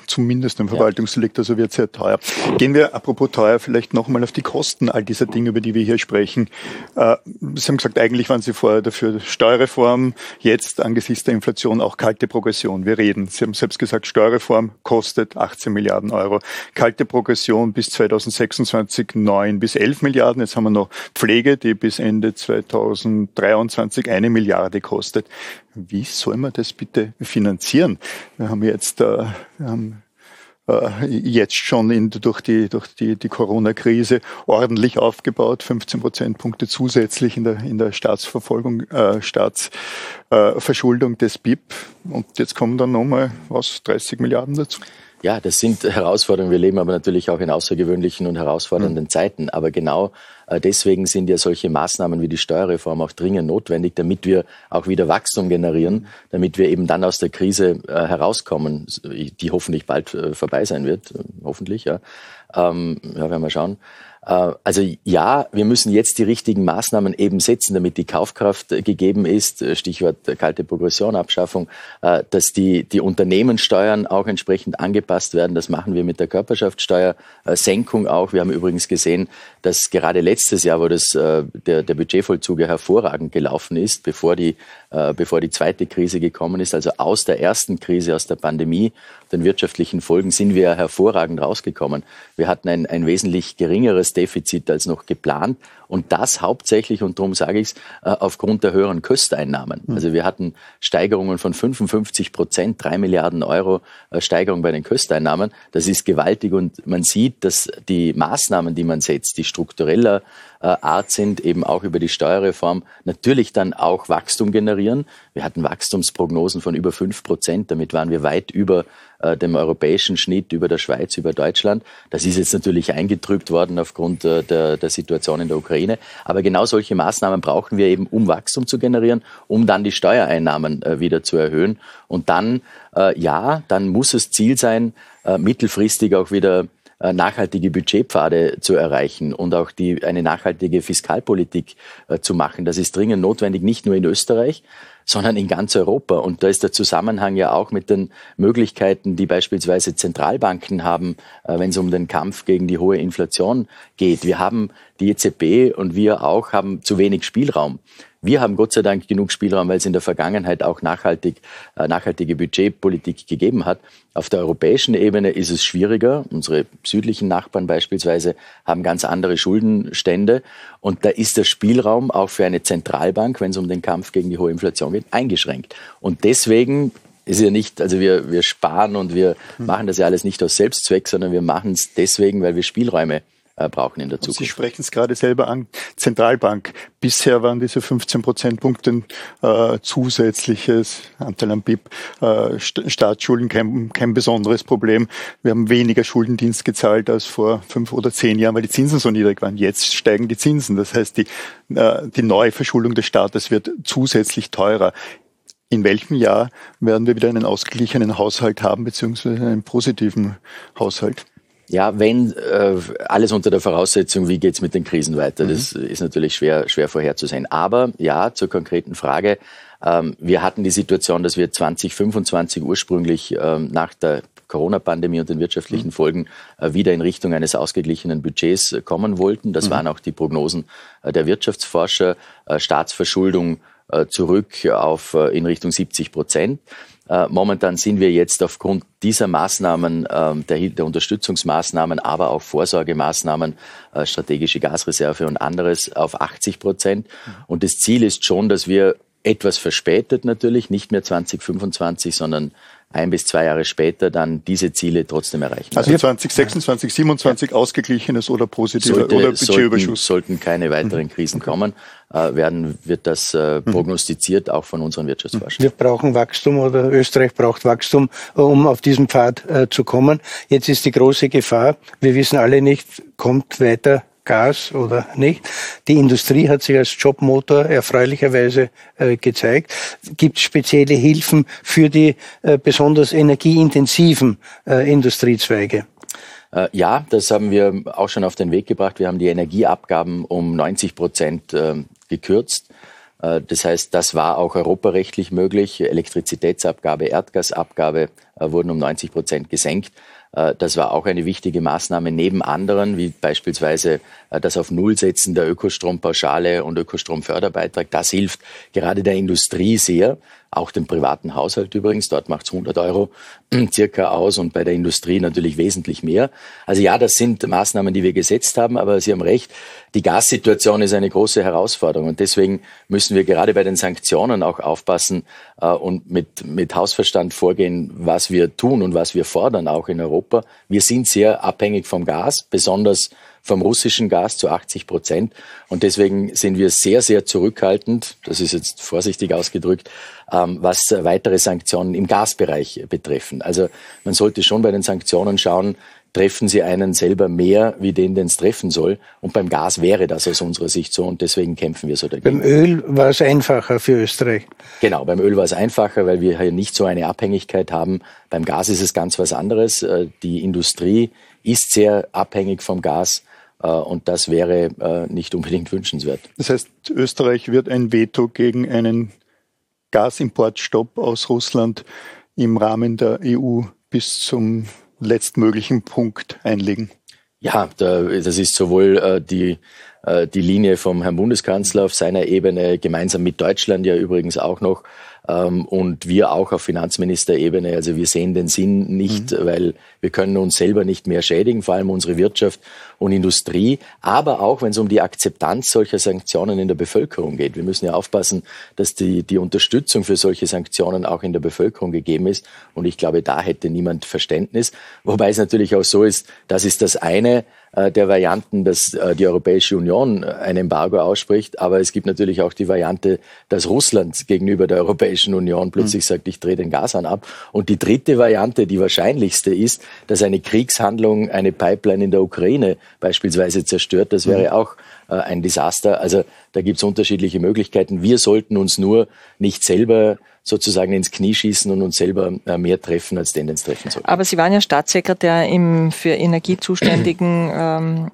zumindest ein Verwaltungsdelikt, also wird sehr teuer. Gehen wir, apropos teuer, vielleicht nochmal auf die Kosten all dieser Dinge, über die wir hier sprechen. Äh, Sie haben gesagt, eigentlich waren Sie vorher dafür Steuerreform, jetzt angesichts der Inflation auch kalte Progression. Wir reden, Sie haben selbst gesagt, Steuerreform kostet achtzehn Milliarden Euro. Kalte Progression bis zweitausendsechsundzwanzig neun bis elf Milliarden. Jetzt haben wir noch Pflege, die bis Ende zweitausenddreiundzwanzig eine Milliarde kostet. Wie soll man das bitte finanzieren? Wir haben jetzt, äh, wir haben, äh, jetzt schon in, durch die, durch die, die Corona-Krise ordentlich aufgebaut, fünfzehn Prozentpunkte zusätzlich in der, in der Staatsverfolgung, äh, Staatsverschuldung äh, des B I P. Und jetzt kommen dann nochmal, was, dreißig Milliarden dazu? Ja, das sind Herausforderungen. Wir leben aber natürlich auch in außergewöhnlichen und herausfordernden mhm. Zeiten. Aber genau äh, deswegen sind ja solche Maßnahmen wie die Steuerreform auch dringend notwendig, damit wir auch wieder Wachstum generieren, damit wir eben dann aus der Krise äh, herauskommen, die hoffentlich bald äh, vorbei sein wird. Äh, hoffentlich, ja. Ähm, ja, werden wir schauen. Also ja, wir müssen jetzt die richtigen Maßnahmen eben setzen, damit die Kaufkraft gegeben ist. Stichwort kalte Progression, Abschaffung, dass die, die Unternehmenssteuern auch entsprechend angepasst werden. Das machen wir mit der Körperschaftssteuersenkung auch. Wir haben übrigens gesehen, dass gerade letztes Jahr, wo das, der, der Budgetvollzug ja hervorragend gelaufen ist, bevor die, bevor die zweite Krise gekommen ist, also aus der ersten Krise, aus der Pandemie, den wirtschaftlichen Folgen, sind wir hervorragend rausgekommen. Wir hatten ein, ein wesentlich geringeres Defizit als noch geplant und das hauptsächlich, und darum sage ich es, aufgrund der höheren Kösteinnahmen. Also wir hatten Steigerungen von fünfundfünfzig Prozent, drei Milliarden Euro Steigerung bei den Kösteinnahmen. Das ist gewaltig und man sieht, dass die Maßnahmen, die man setzt, die struktureller Art sind, eben auch über die Steuerreform, natürlich dann auch Wachstum generieren. Wir hatten Wachstumsprognosen von über fünf Prozent, damit waren wir weit über äh, dem europäischen Schnitt, über der Schweiz, über Deutschland. Das ist jetzt natürlich eingetrübt worden aufgrund äh, der, der Situation in der Ukraine. Aber genau solche Maßnahmen brauchen wir eben, um Wachstum zu generieren, um dann die Steuereinnahmen äh, wieder zu erhöhen. Und dann, äh, ja, dann muss es Ziel sein, äh, mittelfristig auch wieder nachhaltige Budgetpfade zu erreichen und auch die, eine nachhaltige Fiskalpolitik äh, zu machen. Das ist dringend notwendig, nicht nur in Österreich, sondern in ganz Europa. Und da ist der Zusammenhang ja auch mit den Möglichkeiten, die beispielsweise Zentralbanken haben, äh, wenn es um den Kampf gegen die hohe Inflation geht. Wir haben, die E Z B und wir auch, haben zu wenig Spielraum. Wir haben Gott sei Dank genug Spielraum, weil es in der Vergangenheit auch nachhaltig, äh, nachhaltige Budgetpolitik gegeben hat. Auf der europäischen Ebene ist es schwieriger. Unsere südlichen Nachbarn beispielsweise haben ganz andere Schuldenstände. Und da ist der Spielraum auch für eine Zentralbank, wenn es um den Kampf gegen die hohe Inflation geht, eingeschränkt. Und deswegen ist ja nicht, also wir, wir sparen und wir hm. machen das ja alles nicht aus Selbstzweck, sondern wir machen es deswegen, weil wir Spielräume brauchen in der Zukunft. Sie sprechen es gerade selber an, Zentralbank. Bisher waren diese fünfzehn Prozentpunkte äh, zusätzliches Anteil am B I P, äh, Staatsschulden kein, kein besonderes Problem. Wir haben weniger Schuldendienst gezahlt als vor fünf oder zehn Jahren, weil die Zinsen so niedrig waren. Jetzt steigen die Zinsen. Das heißt, die, äh, die neue Verschuldung des Staates wird zusätzlich teurer. In welchem Jahr werden wir wieder einen ausgeglichenen Haushalt haben, beziehungsweise einen positiven Haushalt? Ja, wenn äh, alles unter der Voraussetzung, wie geht's mit den Krisen weiter? Das mhm. ist natürlich schwer, schwer vorherzusehen. Aber ja, zur konkreten Frage. Ähm, wir hatten die Situation, dass wir zwanzig fünfundzwanzig ursprünglich ähm, nach der Corona-Pandemie und den wirtschaftlichen mhm. Folgen äh, wieder in Richtung eines ausgeglichenen Budgets äh, kommen wollten. Das mhm. waren auch die Prognosen äh, der Wirtschaftsforscher. Äh, Staatsverschuldung äh, zurück auf äh, in Richtung siebzig Prozent. Momentan sind wir jetzt aufgrund dieser Maßnahmen, der, der Unterstützungsmaßnahmen, aber auch Vorsorgemaßnahmen, strategische Gasreserve und anderes auf achtzig Prozent. Und das Ziel ist schon, dass wir etwas verspätet natürlich, nicht mehr zwanzig fünfundzwanzig, sondern ein bis zwei Jahre später dann diese Ziele trotzdem erreichen. Also zwanzig sechsundzwanzig, siebenundzwanzig ja. ausgeglichenes oder positives Sollte, oder Budgetüberschuss. Sollten, sollten keine weiteren Krisen okay. kommen, äh, werden, wird das äh, prognostiziert, auch von unseren Wirtschaftsforschern. Wir brauchen Wachstum oder Österreich braucht Wachstum, um auf diesen Pfad äh, zu kommen. Jetzt ist die große Gefahr, wir wissen alle nicht, kommt weiter Gas oder nicht. Die Industrie hat sich als Jobmotor erfreulicherweise äh, gezeigt. Gibt es spezielle Hilfen für die äh, besonders energieintensiven äh, Industriezweige? Äh, ja, das haben wir auch schon auf den Weg gebracht. Wir haben die Energieabgaben um neunzig Prozent äh, gekürzt. Das heißt, das war auch europarechtlich möglich. Elektrizitätsabgabe, Erdgasabgabe wurden um neunzig Prozent gesenkt. Das war auch eine wichtige Maßnahme neben anderen, wie beispielsweise das auf Null setzen der Ökostrompauschale und Ökostromförderbeitrag. Das hilft gerade der Industrie sehr, auch dem privaten Haushalt übrigens. Dort macht es hundert Euro circa aus und bei der Industrie natürlich wesentlich mehr. Also ja, das sind Maßnahmen, die wir gesetzt haben, aber Sie haben recht, die Gassituation ist eine große Herausforderung und deswegen müssen wir gerade bei den Sanktionen auch aufpassen äh, und mit, mit Hausverstand vorgehen, was wir tun und was wir fordern, auch in Europa. Wir sind sehr abhängig vom Gas, besonders vom russischen Gas zu achtzig Prozent. Und deswegen sind wir sehr, sehr zurückhaltend, das ist jetzt vorsichtig ausgedrückt, ähm, was weitere Sanktionen im Gasbereich betreffen. Also man sollte schon bei den Sanktionen schauen, treffen sie einen selber mehr, wie den, den es treffen soll. Und beim Gas wäre das aus unserer Sicht so und deswegen kämpfen wir so dagegen. Beim Öl war es einfacher für Österreich. Genau, beim Öl war es einfacher, weil wir hier nicht so eine Abhängigkeit haben. Beim Gas ist es ganz was anderes. Die Industrie ist sehr abhängig vom Gas. Und das wäre nicht unbedingt wünschenswert. Das heißt, Österreich wird ein Veto gegen einen Gasimportstopp aus Russland im Rahmen der E U bis zum letztmöglichen Punkt einlegen. Ja, das ist sowohl die, die Linie vom Herrn Bundeskanzler auf seiner Ebene, gemeinsam mit Deutschland ja übrigens auch noch, und wir auch auf Finanzministerebene. Also wir sehen den Sinn nicht, mhm. weil wir können uns selber nicht mehr schädigen, vor allem unsere Wirtschaft und Industrie, aber auch, wenn es um die Akzeptanz solcher Sanktionen in der Bevölkerung geht. Wir müssen ja aufpassen, dass die, die Unterstützung für solche Sanktionen auch in der Bevölkerung gegeben ist. Und ich glaube, da hätte niemand Verständnis. Wobei es natürlich auch so ist, das ist das eine der Varianten, dass die Europäische Union ein Embargo ausspricht, aber es gibt natürlich auch die Variante, dass Russland gegenüber der Europäischen Union plötzlich sagt, ich drehe den Gashahn ab. Und die dritte Variante, die wahrscheinlichste ist, dass eine Kriegshandlung eine Pipeline in der Ukraine beispielsweise zerstört. Das wäre auch äh, ein Desaster. Also da gibt es unterschiedliche Möglichkeiten. Wir sollten uns nur nicht selber sozusagen ins Knie schießen und uns selber äh, mehr treffen, als den, den es treffen soll. Aber Sie waren ja Staatssekretär im für Energie zuständigen ähm,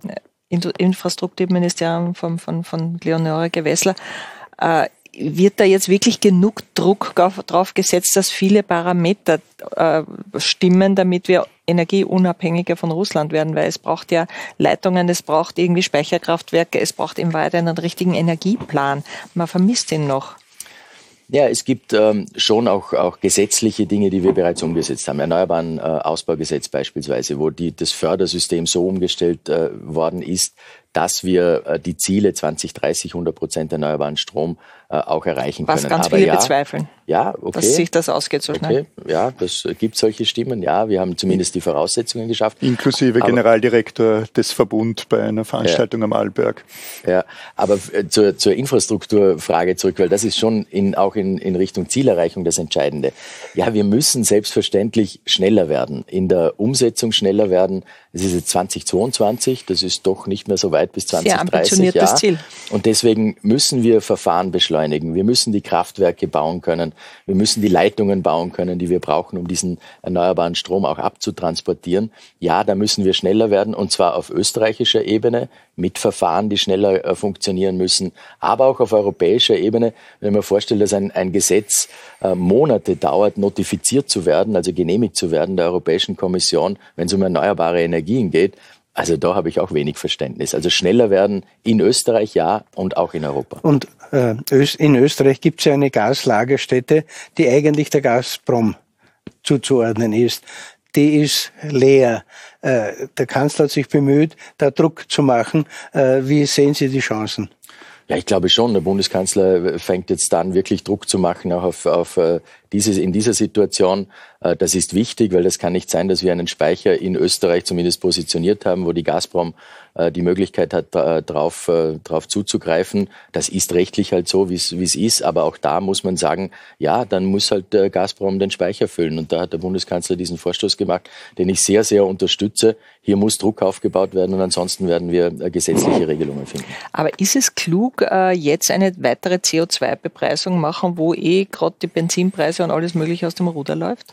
Infrastrukturministerium von, von, von Leonore Gewessler. Äh, wird da jetzt wirklich genug Druck drauf gesetzt, dass viele Parameter äh, stimmen, damit wir energieunabhängiger von Russland werden? Weil es braucht ja Leitungen, es braucht irgendwie Speicherkraftwerke, es braucht im Weiteren einen richtigen Energieplan. Man vermisst ihn noch. Ja, es gibt ähm, schon auch, auch gesetzliche Dinge, die wir bereits umgesetzt haben. Erneuerbaren äh, Ausbaugesetz beispielsweise, wo die, das Fördersystem so umgestellt äh, worden ist, dass wir äh, die Ziele zwanzig dreißig hundert Prozent erneuerbaren Strom äh, auch erreichen Was können. Was ganz Aber viele ja, bezweifeln, ja, okay, dass sich das ausgeht so schnell. Okay, ja, das gibt solche Stimmen. Ja, wir haben zumindest die Voraussetzungen geschafft. Inklusive aber, Generaldirektor des Verbund bei einer Veranstaltung ja, am Arlberg. Ja, aber zur, zur Infrastrukturfrage zurück, weil das ist schon in, auch in, in Richtung Zielerreichung das Entscheidende. Ja, wir müssen selbstverständlich schneller werden, in der Umsetzung schneller werden. Es ist jetzt zweitausendzweiundzwanzig, das ist doch nicht mehr so weit bis zwanzig dreißig. Sehr ambitioniertes ja. Ziel. Und deswegen müssen wir Verfahren beschleunigen. Wir müssen die Kraftwerke bauen können. Wir müssen die Leitungen bauen können, die wir brauchen, um diesen erneuerbaren Strom auch abzutransportieren. Ja, da müssen wir schneller werden, und zwar auf österreichischer Ebene mit Verfahren, die schneller äh, funktionieren müssen, aber auch auf europäischer Ebene. Wenn man vorstellt, dass ein, ein Gesetz äh, Monate dauert, notifiziert zu werden, also genehmigt zu werden der Europäischen Kommission, wenn es um erneuerbare Energien geht, also da habe ich auch wenig Verständnis. Also schneller werden in Österreich, ja, und auch in Europa. Und äh, in Österreich gibt es ja eine Gaslagerstätte, die eigentlich der Gazprom zuzuordnen ist. Die ist leer. Äh, der Kanzler hat sich bemüht, da Druck zu machen. Äh, wie sehen Sie die Chancen? Ja, ich glaube schon. Der Bundeskanzler fängt jetzt an, wirklich Druck zu machen, auch auf, auf dieses, in dieser Situation. Das ist wichtig, weil das kann nicht sein, dass wir einen Speicher in Österreich zumindest positioniert haben, wo die Gazprom die Möglichkeit hat, drauf, drauf zuzugreifen. Das ist rechtlich halt so, wie es ist. Aber auch da muss man sagen, ja, dann muss halt der Gazprom den Speicher füllen. Und da hat der Bundeskanzler diesen Vorstoß gemacht, den ich sehr, sehr unterstütze. Hier muss Druck aufgebaut werden und ansonsten werden wir gesetzliche Regelungen finden. Aber ist es klug, jetzt eine weitere C O zwei Bepreisung machen, wo eh gerade die Benzinpreise und alles Mögliche aus dem Ruder läuft?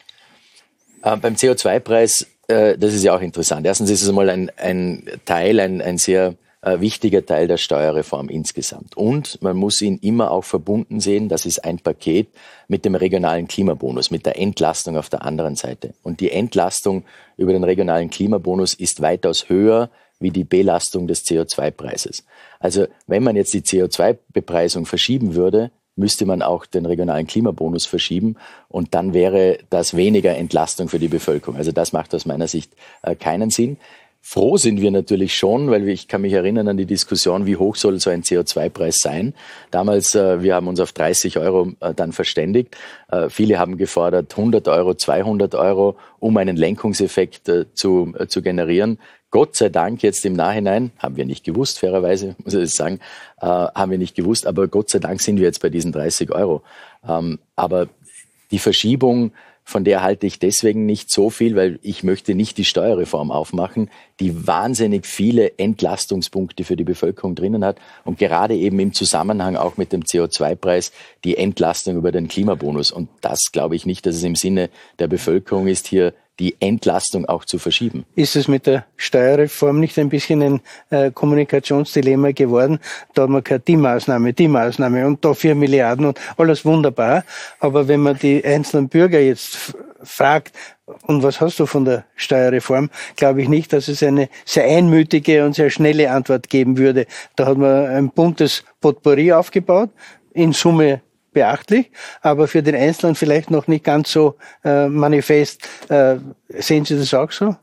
Äh, beim C O zwei Preis, äh, das ist ja auch interessant. Erstens ist es einmal ein, ein Teil, ein, ein sehr äh, wichtiger Teil der Steuerreform insgesamt. Und man muss ihn immer auch verbunden sehen, das ist ein Paket mit dem regionalen Klimabonus, mit der Entlastung auf der anderen Seite. Und die Entlastung über den regionalen Klimabonus ist weitaus höher wie die Belastung des C O zwei Preises. Also wenn man jetzt die C O zwei Bepreisung verschieben würde, müsste man auch den regionalen Klimabonus verschieben und dann wäre das weniger Entlastung für die Bevölkerung. Also das macht aus meiner Sicht äh, keinen Sinn. Froh sind wir natürlich schon, weil ich kann mich erinnern an die Diskussion, wie hoch soll so ein C O zwei Preis sein. Damals, äh, wir haben uns auf dreißig Euro äh, dann verständigt. Äh, viele haben gefordert hundert Euro, zweihundert Euro, um einen Lenkungseffekt äh, zu, äh, zu generieren. Gott sei Dank jetzt im Nachhinein, haben wir nicht gewusst, fairerweise muss ich das sagen, äh, haben wir nicht gewusst, aber Gott sei Dank sind wir jetzt bei diesen dreißig Euro. Ähm, aber die Verschiebung, von der halte ich deswegen nicht so viel, weil ich möchte nicht die Steuerreform aufmachen, die wahnsinnig viele Entlastungspunkte für die Bevölkerung drinnen hat und gerade eben im Zusammenhang auch mit dem C O zwei Preis die Entlastung über den Klimabonus. Und das glaube ich nicht, dass es im Sinne der Bevölkerung ist, hier die Entlastung auch zu verschieben. Ist es mit der Steuerreform nicht ein bisschen ein äh, Kommunikationsdilemma geworden? Da hat man gehört, die Maßnahme, die Maßnahme und da vier Milliarden und alles wunderbar. Aber wenn man die einzelnen Bürger jetzt fragt, und was hast du von der Steuerreform, glaube ich nicht, dass es eine sehr einmütige und sehr schnelle Antwort geben würde. Da hat man ein buntes Potpourri aufgebaut, in Summe beachtlich, aber für den Einzelnen vielleicht noch nicht ganz so äh, manifest. Äh, sehen Sie das auch so?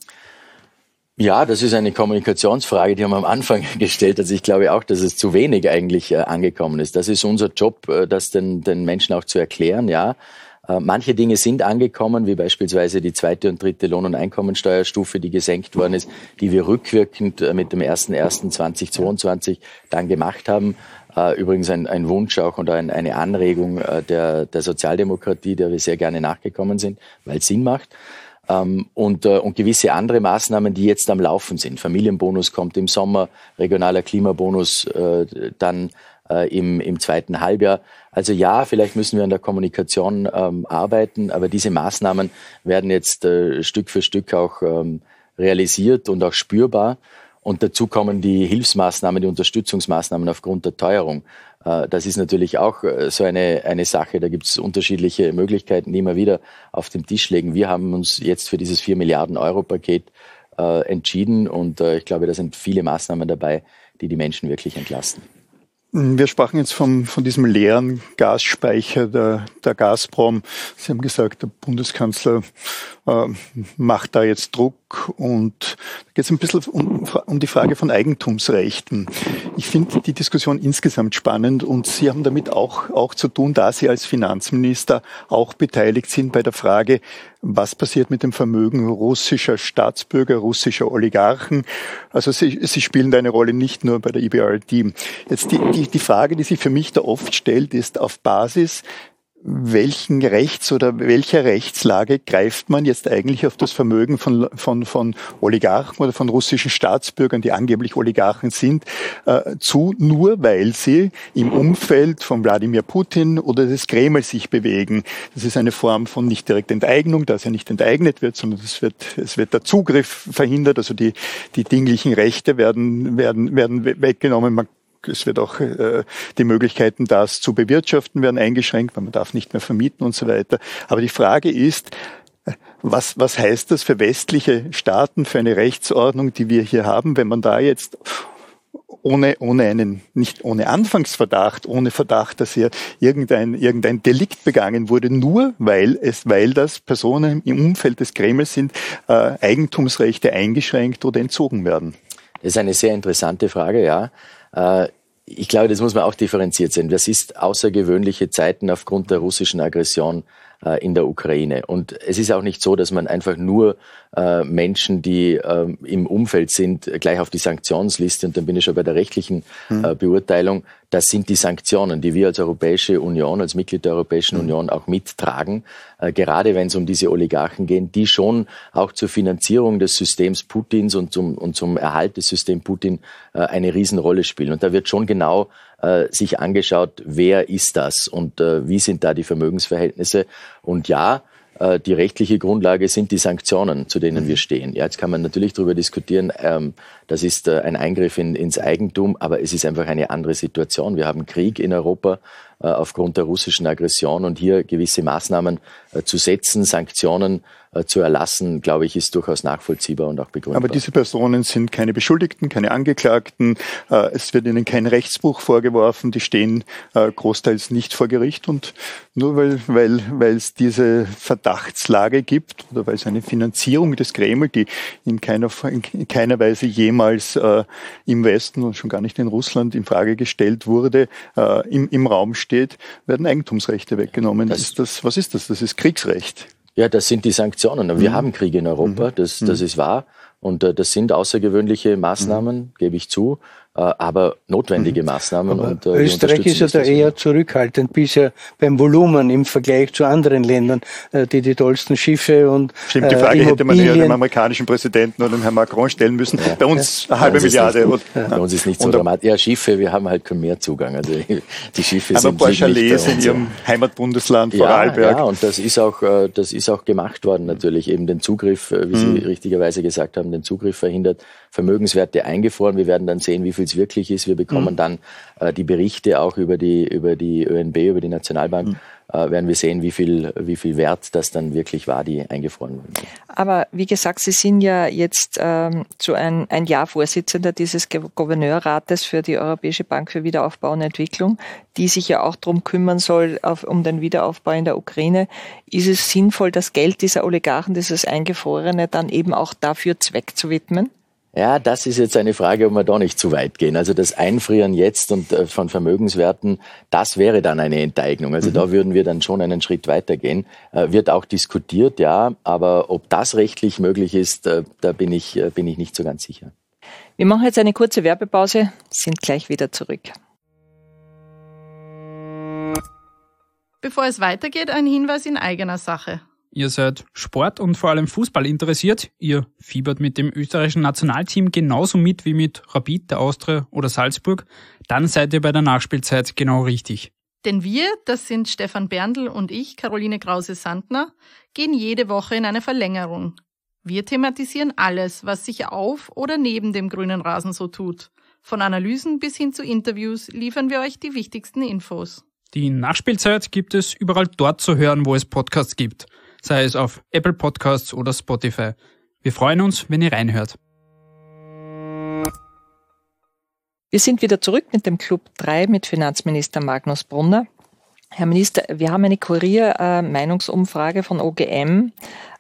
Ja, das ist eine Kommunikationsfrage, die haben wir am Anfang gestellt. Also ich glaube auch, dass es zu wenig eigentlich äh, angekommen ist. Das ist unser Job, äh, das den, den Menschen auch zu erklären, ja. Äh, manche Dinge sind angekommen, wie beispielsweise die zweite und dritte Lohn- und Einkommensteuerstufe, die gesenkt worden ist, die wir rückwirkend äh, mit dem ersten ersten zweitausendzweiundzwanzig dann gemacht haben. Uh, übrigens ein, ein Wunsch auch und ein, eine Anregung uh, der, der Sozialdemokratie, der wir sehr gerne nachgekommen sind, weil es Sinn macht. Um, und, uh, und gewisse andere Maßnahmen, die jetzt am Laufen sind. Familienbonus kommt im Sommer, regionaler Klimabonus uh, dann uh, im, im zweiten Halbjahr. Also ja, vielleicht müssen wir an der Kommunikation um, arbeiten, aber diese Maßnahmen werden jetzt uh, Stück für Stück auch um, realisiert und auch spürbar. Und dazu kommen die Hilfsmaßnahmen, die Unterstützungsmaßnahmen aufgrund der Teuerung. Das ist natürlich auch so eine, eine Sache. Da gibt es unterschiedliche Möglichkeiten, die immer wieder auf den Tisch legen. Wir haben uns jetzt für dieses vier Milliarden Euro Paket äh, entschieden und äh, ich glaube, da sind viele Maßnahmen dabei, die die Menschen wirklich entlasten. Wir sprachen jetzt vom, von diesem leeren Gasspeicher der, der Gazprom. Sie haben gesagt, der Bundeskanzler äh, macht da jetzt Druck und da geht es ein bisschen um, um die Frage von Eigentumsrechten. Ich finde die Diskussion insgesamt spannend und Sie haben damit auch, auch zu tun, da Sie als Finanzminister auch beteiligt sind bei der Frage, was passiert mit dem Vermögen russischer Staatsbürger, russischer Oligarchen. Also Sie, Sie spielen da eine Rolle nicht nur bei der E B R D. Jetzt die, die, die Frage, die sich für mich da oft stellt, ist auf Basis welchen Rechts oder welcher Rechtslage greift man jetzt eigentlich auf das Vermögen von, von, von Oligarchen oder von russischen Staatsbürgern, die angeblich Oligarchen sind, äh, zu, nur weil sie im Umfeld von Wladimir Putin oder des Kreml sich bewegen. Das ist eine Form von nicht direkt Enteignung, dass er nicht enteignet wird, sondern es wird, es wird der Zugriff verhindert, also die, die dinglichen Rechte werden, werden, werden weggenommen. Man Es wird auch äh, die Möglichkeiten, das zu bewirtschaften, werden eingeschränkt, weil man darf nicht mehr vermieten und so weiter. Aber die Frage ist, was, was heißt das für westliche Staaten, für eine Rechtsordnung, die wir hier haben, wenn man da jetzt ohne, ohne einen, nicht ohne Anfangsverdacht, ohne Verdacht, dass hier irgendein, irgendein Delikt begangen wurde, nur weil es, weil das Personen im Umfeld des Kremls sind, äh, Eigentumsrechte eingeschränkt oder entzogen werden? Das ist eine sehr interessante Frage, ja. Ich glaube, das muss man auch differenziert sehen. Das ist außergewöhnliche Zeiten aufgrund der russischen Aggression in der Ukraine. Und es ist auch nicht so, dass man einfach nur äh, Menschen, die äh, im Umfeld sind, gleich auf die Sanktionsliste, und dann bin ich schon bei der rechtlichen äh, Beurteilung, das sind die Sanktionen, die wir als Europäische Union, als Mitglied der Europäischen mhm. Union auch mittragen, äh, gerade wenn es um diese Oligarchen geht, die schon auch zur Finanzierung des Systems Putins und zum, und zum Erhalt des Systems Putin äh, eine Riesenrolle spielen. Und da wird schon genau äh, sich angeschaut, wer ist das und äh, wie sind da die Vermögensverhältnisse. Und ja, Die rechtliche Grundlage sind die Sanktionen, zu denen wir stehen. Ja, jetzt kann man natürlich darüber diskutieren, ähm, das ist äh, ein Eingriff in, ins Eigentum, aber es ist einfach eine andere Situation. Wir haben Krieg in Europa äh, aufgrund der russischen Aggression und hier gewisse Maßnahmen äh, zu setzen, Sanktionen äh, zu erlassen, glaube ich, ist durchaus nachvollziehbar und auch begründbar. Aber diese Personen sind keine Beschuldigten, keine Angeklagten. Äh, es wird ihnen kein Rechtsbruch vorgeworfen. Die stehen äh, großteils nicht vor Gericht und nur weil, weil, weil es diese Verdachtslage gibt oder weil es eine Finanzierung des Kreml, die in keiner, in keiner Weise jemals äh, im Westen und schon gar nicht in Russland in Frage gestellt wurde, äh, im, im Raum steht, werden Eigentumsrechte weggenommen. Das ist das, was ist das? Das ist Kriegsrecht. Ja, das sind die Sanktionen. Wir mhm. haben Kriege in Europa, das, das ist wahr. Und äh, das sind außergewöhnliche Maßnahmen, mhm. gebe ich zu, äh, aber notwendige mhm. Maßnahmen. Und, äh, Österreich ist ja da eher zurückhaltend bisher beim Volumen im Vergleich zu anderen Ländern, äh, die die tollsten Schiffe und Stimmt, die Frage äh, hätte man eher dem amerikanischen Präsidenten oder dem Herrn Macron stellen müssen. Ja. Bei uns ja. eine halbe Milliarde. Nicht, ja. Bei uns ist nicht so und, dramatisch. Ja, Schiffe, wir haben halt keinen Mehrzugang. Also die Schiffe aber sind ein paar Chalets in Ihrem Heimatbundesland ja, Vorarlberg. Ja, und das ist auch, das ist auch gemacht worden natürlich, eben den Zugriff, wie Sie mhm. richtigerweise gesagt haben, den Zugriff verhindert, Vermögenswerte eingefroren. Wir werden dann sehen, wie viel es wirklich ist. Wir bekommen mhm. dann äh, die Berichte auch über die über die Ö N B, über die Nationalbank. Mhm. Äh, werden wir sehen, wie viel wie viel Wert das dann wirklich war, die eingefroren wurden. Aber wie gesagt, Sie sind ja jetzt ähm, zu ein, ein Jahr Vorsitzender dieses Gouverneurrates für die Europäische Bank für Wiederaufbau und Entwicklung, die sich ja auch darum kümmern soll, auf, um den Wiederaufbau in der Ukraine. Ist es sinnvoll, das Geld dieser Oligarchen, dieses Eingefrorene, dann eben auch dafür Zweck zu widmen? Ja, das ist jetzt eine Frage, ob wir da nicht zu weit gehen. Also das Einfrieren jetzt und äh, von Vermögenswerten, das wäre dann eine Enteignung. Also mhm. da würden wir dann schon einen Schritt weitergehen. Äh, wird auch diskutiert, ja, aber ob das rechtlich möglich ist, äh, da bin ich, äh, bin ich nicht so ganz sicher. Wir machen jetzt eine kurze Werbepause, sind gleich wieder zurück. Bevor es weitergeht, ein Hinweis in eigener Sache. Ihr seid Sport und vor allem Fußball interessiert. Ihr fiebert mit dem österreichischen Nationalteam genauso mit wie mit Rapid, der Austria oder Salzburg. Dann seid ihr bei der Nachspielzeit genau richtig. Denn wir, das sind Stefan Berndl und ich, Caroline Krause-Sandner, gehen jede Woche in eine Verlängerung. Wir thematisieren alles, was sich auf oder neben dem grünen Rasen so tut. Von Analysen bis hin zu Interviews liefern wir euch die wichtigsten Infos. Die Nachspielzeit gibt es überall dort zu hören, wo es Podcasts gibt. Sei es auf Apple Podcasts oder Spotify. Wir freuen uns, wenn ihr reinhört. Wir sind wieder zurück mit dem Club drei mit Finanzminister Magnus Brunner. Herr Minister, wir haben eine Kurier-Meinungsumfrage von O G M,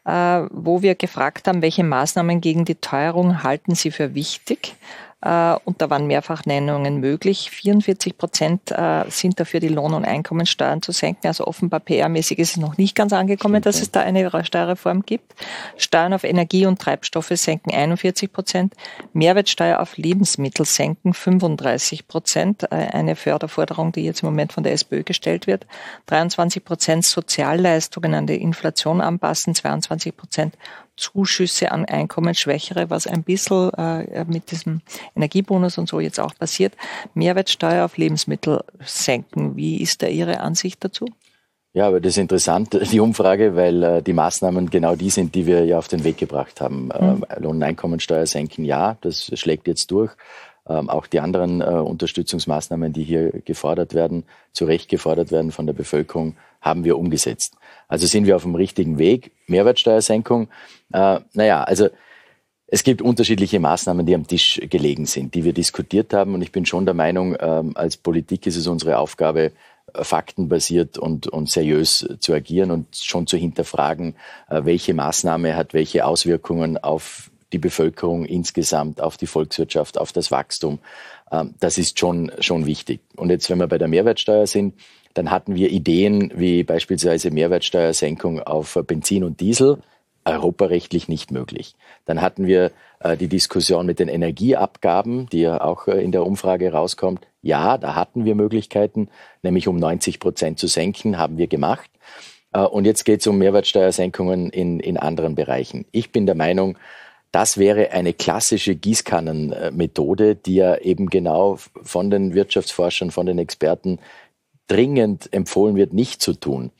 wo wir gefragt haben, welche Maßnahmen gegen die Teuerung halten Sie für wichtig? Und da waren Mehrfachnennungen möglich. vierundvierzig Prozent sind dafür, die Lohn- und Einkommensteuern zu senken. Also offenbar P R-mäßig ist es noch nicht ganz angekommen, dass es da eine Steuerreform gibt. Steuern auf Energie und Treibstoffe senken einundvierzig Prozent. Mehrwertsteuer auf Lebensmittel senken fünfunddreißig Prozent. Eine Förderforderung, die jetzt im Moment von der SPÖ gestellt wird. dreiundzwanzig Prozent Sozialleistungen an die Inflation anpassen. zweiundzwanzig Prozent Zuschüsse an Einkommensschwächere, was ein bisschen äh, mit diesem Energiebonus und so jetzt auch passiert. Mehrwertsteuer auf Lebensmittel senken. Wie ist da Ihre Ansicht dazu? Ja, aber das ist interessant, die Umfrage, weil äh, die Maßnahmen genau die sind, die wir ja auf den Weg gebracht haben. Mhm. Äh, Lohn- und Einkommensteuer senken, ja, das schlägt jetzt durch. Ähm, auch die anderen äh, Unterstützungsmaßnahmen, die hier gefordert werden, zu Recht gefordert werden von der Bevölkerung, haben wir umgesetzt. Also sind wir auf dem richtigen Weg. Mehrwertsteuersenkung, äh, naja, also es gibt unterschiedliche Maßnahmen, die am Tisch gelegen sind, die wir diskutiert haben. Und ich bin schon der Meinung, äh, als Politik ist es unsere Aufgabe, faktenbasiert und, und seriös zu agieren und schon zu hinterfragen, äh, welche Maßnahme hat welche Auswirkungen auf die Bevölkerung insgesamt, auf die Volkswirtschaft, auf das Wachstum. Ähm, das ist schon, schon wichtig. Und jetzt, wenn wir bei der Mehrwertsteuer sind, dann hatten wir Ideen wie beispielsweise Mehrwertsteuersenkung auf Benzin und Diesel, europarechtlich nicht möglich. Dann hatten wir äh, die Diskussion mit den Energieabgaben, die ja auch äh, in der Umfrage rauskommt. Ja, da hatten wir Möglichkeiten, nämlich um neunzig Prozent zu senken, haben wir gemacht. Äh, und jetzt geht es um Mehrwertsteuersenkungen in, in anderen Bereichen. Ich bin der Meinung, das wäre eine klassische Gießkannenmethode, die ja eben genau von den Wirtschaftsforschern, von den Experten dringend empfohlen wird, nicht zu tun.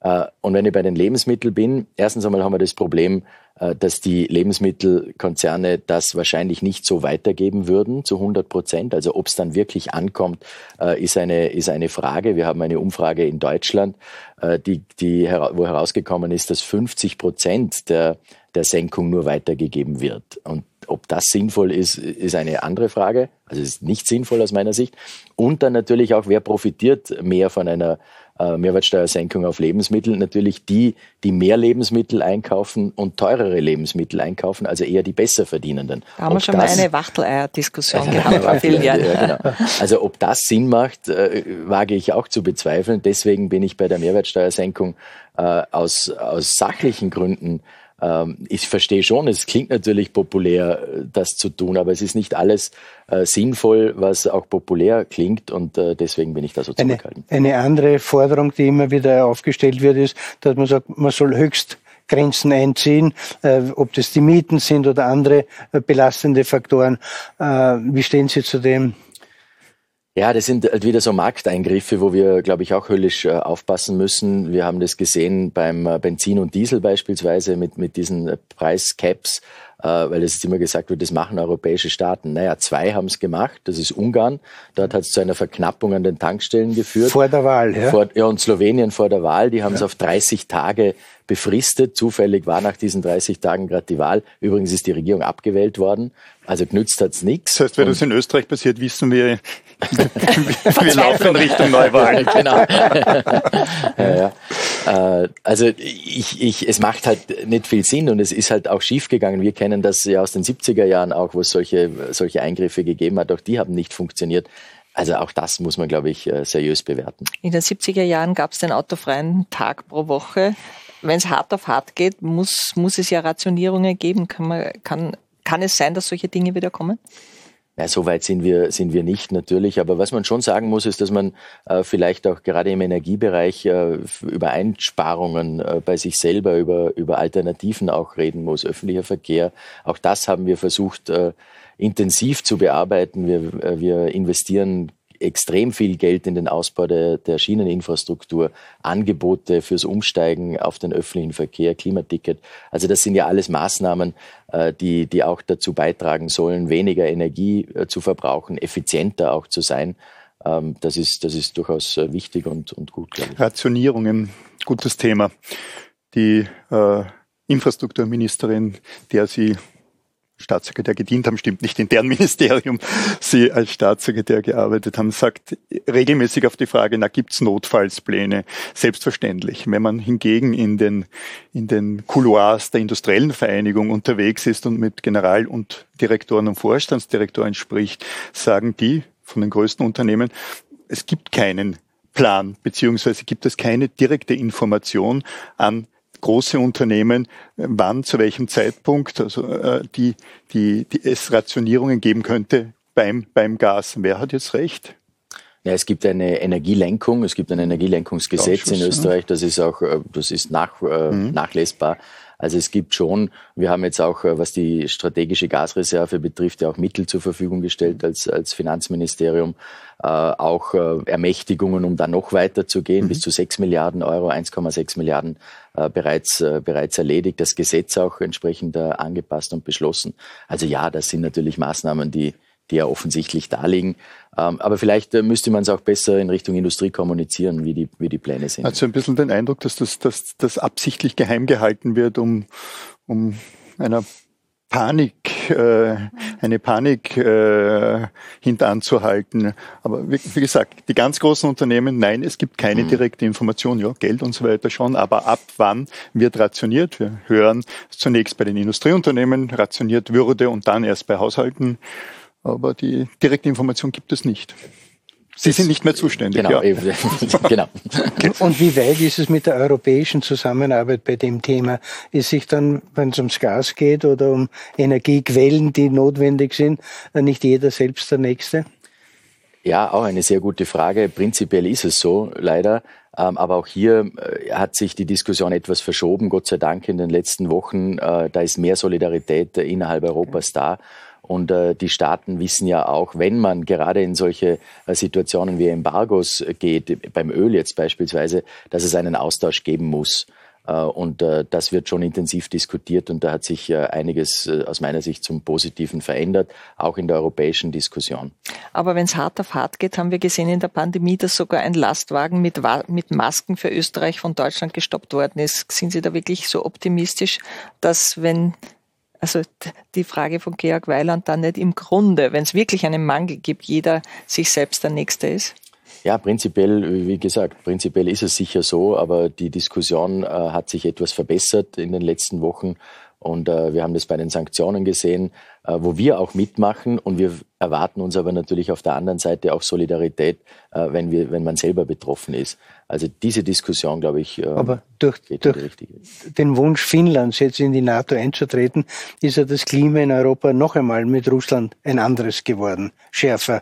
Und wenn ich bei den Lebensmitteln bin, erstens einmal haben wir das Problem, dass die Lebensmittelkonzerne das wahrscheinlich nicht so weitergeben würden zu hundert Prozent. Also ob es dann wirklich ankommt, ist eine, ist eine Frage. Wir haben eine Umfrage in Deutschland, die, die, wo herausgekommen ist, dass fünfzig Prozent der, der Senkung nur weitergegeben wird. Und ob das sinnvoll ist, ist eine andere Frage. Also es ist nicht sinnvoll aus meiner Sicht. Und dann natürlich auch, wer profitiert mehr von einer äh, Mehrwertsteuersenkung auf Lebensmittel? Natürlich die, die mehr Lebensmittel einkaufen und teurere Lebensmittel einkaufen, also eher die besser verdienenden. Da haben wir ob schon das, mal eine Wachteleier-Diskussion gehabt vor vielen Jahren. Ja, genau. Also ob das Sinn macht, äh, wage ich auch zu bezweifeln. Deswegen bin ich bei der Mehrwertsteuersenkung äh, aus, aus sachlichen Gründen. Ich verstehe schon, es klingt natürlich populär, das zu tun, aber es ist nicht alles äh, sinnvoll, was auch populär klingt und äh, deswegen bin ich da so zurückhaltend. Eine, eine andere Forderung, die immer wieder aufgestellt wird, ist, dass man sagt, man soll Höchstgrenzen einziehen, äh, ob das die Mieten sind oder andere äh, belastende Faktoren. Äh, wie stehen Sie zu dem? Ja, das sind halt wieder so Markteingriffe, wo wir, glaube ich, auch höllisch äh, aufpassen müssen. Wir haben das gesehen beim äh, Benzin und Diesel beispielsweise mit, mit diesen äh, Preiscaps, äh, weil es immer gesagt wird, das machen europäische Staaten. Naja, zwei haben es gemacht, das ist Ungarn. Dort hat es zu einer Verknappung an den Tankstellen geführt. Vor der Wahl, ja? Vor, ja, und Slowenien vor der Wahl, die haben es ja. auf dreißig Tage befristet. Zufällig war nach diesen dreißig Tagen gerade die Wahl. Übrigens ist die Regierung abgewählt worden. Also genützt hat's nichts. Das heißt, wenn das in Österreich passiert, wissen wir, wir laufen in Richtung Neuwahlen. Genau. ja, ja. Äh, also ich, ich, es macht halt nicht viel Sinn und es ist halt auch schiefgegangen. Wir kennen das ja aus den siebziger Jahren auch, wo es solche, solche Eingriffe gegeben hat. Auch die haben nicht funktioniert. Also auch das muss man, glaube ich, seriös bewerten. In den siebziger Jahren gab es den autofreien Tag pro Woche. Wenn es hart auf hart geht, muss, muss es ja Rationierungen geben. Kann man, kann, kann es sein, dass solche Dinge wieder kommen? Ja, so weit sind wir, sind wir nicht natürlich. Aber was man schon sagen muss, ist, dass man äh, vielleicht auch gerade im Energiebereich äh, über Einsparungen äh, bei sich selber, über, über Alternativen auch reden muss. Öffentlicher Verkehr. Auch das haben wir versucht, äh, intensiv zu bearbeiten. Wir, äh, wir investieren extrem viel Geld in den Ausbau der, der Schieneninfrastruktur, Angebote fürs Umsteigen auf den öffentlichen Verkehr, Klimaticket. Also das sind ja alles Maßnahmen, äh, die, die auch dazu beitragen sollen, weniger Energie äh, zu verbrauchen, effizienter auch zu sein. Ähm, das ist, das ist durchaus äh, wichtig und, und gut, glaube ich. Rationierungen, gutes Thema. Die äh, Infrastrukturministerin, der Sie Staatssekretär gedient haben, stimmt nicht in deren Ministerium, Sie als Staatssekretär gearbeitet haben, sagt regelmäßig auf die Frage, na, gibt's Notfallspläne? Selbstverständlich. Wenn man hingegen in den, in den Couloirs der industriellen Vereinigung unterwegs ist und mit General- und Direktoren und Vorstandsdirektoren spricht, sagen die von den größten Unternehmen, es gibt keinen Plan, beziehungsweise gibt es keine direkte Information an große Unternehmen, wann, zu welchem Zeitpunkt, also äh, die, die, die es Rationierungen geben könnte beim, beim Gas. Wer hat jetzt recht? Ja, es gibt eine Energielenkung, es gibt ein Energielenkungsgesetz in Österreich, das ist auch, das ist nach, äh, mhm. nachlesbar. Also es gibt schon, wir haben jetzt auch, was die strategische Gasreserve betrifft, ja auch Mittel zur Verfügung gestellt als, als Finanzministerium, äh, auch äh, Ermächtigungen, um da noch weiter zu gehen, mhm. bis zu sechs Milliarden Euro, eins Komma sechs Milliarden äh, bereits, äh, bereits erledigt, das Gesetz auch entsprechend äh, angepasst und beschlossen. Also ja, das sind natürlich Maßnahmen, die die ja offensichtlich da liegen. Ähm, aber vielleicht äh, müsste man es auch besser in Richtung Industrie kommunizieren, wie die, wie die Pläne sind. Also ein bisschen den Eindruck, dass das, dass das absichtlich geheim gehalten wird, um, um einer Panik, äh, eine Panik äh, hintanzuhalten. Aber wie, wie gesagt, die ganz großen Unternehmen, nein, es gibt keine mhm. direkte Information. Ja, Geld und so weiter schon, aber ab wann wird rationiert? Wir hören zunächst bei den Industrieunternehmen rationiert würde und dann erst bei Haushalten. Aber die direkte Information gibt es nicht. Sie sind nicht mehr zuständig. Genau. Ja. genau. Und wie weit ist es mit der europäischen Zusammenarbeit bei dem Thema? Ist sich dann, wenn es ums Gas geht oder um Energiequellen, die notwendig sind, nicht jeder selbst der Nächste? Ja, auch eine sehr gute Frage. Prinzipiell ist es so, leider. Aber auch hier hat sich die Diskussion etwas verschoben, Gott sei Dank in den letzten Wochen. Da ist mehr Solidarität innerhalb Europas da. Und äh, die Staaten wissen ja auch, wenn man gerade in solche äh, Situationen wie Embargos geht, beim Öl jetzt beispielsweise, dass es einen Austausch geben muss. Äh, und äh, das wird schon intensiv diskutiert und da hat sich äh, einiges äh, aus meiner Sicht zum Positiven verändert, auch in der europäischen Diskussion. Aber wenn es hart auf hart geht, haben wir gesehen in der Pandemie, dass sogar ein Lastwagen mit, mit Masken für Österreich von Deutschland gestoppt worden ist. Sind Sie da wirklich so optimistisch, dass wenn... Also die Frage von Georg Weiland dann nicht im Grunde, wenn es wirklich einen Mangel gibt, jeder sich selbst der Nächste ist? Ja, prinzipiell, wie gesagt, prinzipiell ist es sicher so, aber die Diskussion äh, hat sich etwas verbessert in den letzten Wochen und äh, wir haben das bei den Sanktionen gesehen, äh, wo wir auch mitmachen und wir erwarten uns aber natürlich auf der anderen Seite auch Solidarität, äh, wenn wir, wenn man selber betroffen ist. Also diese Diskussion, glaube ich, äh, aber durch, geht durch in die richtige. Den Wunsch Finnlands, jetzt in die NATO einzutreten, ist ja das Klima in Europa noch einmal mit Russland ein anderes geworden, schärfer.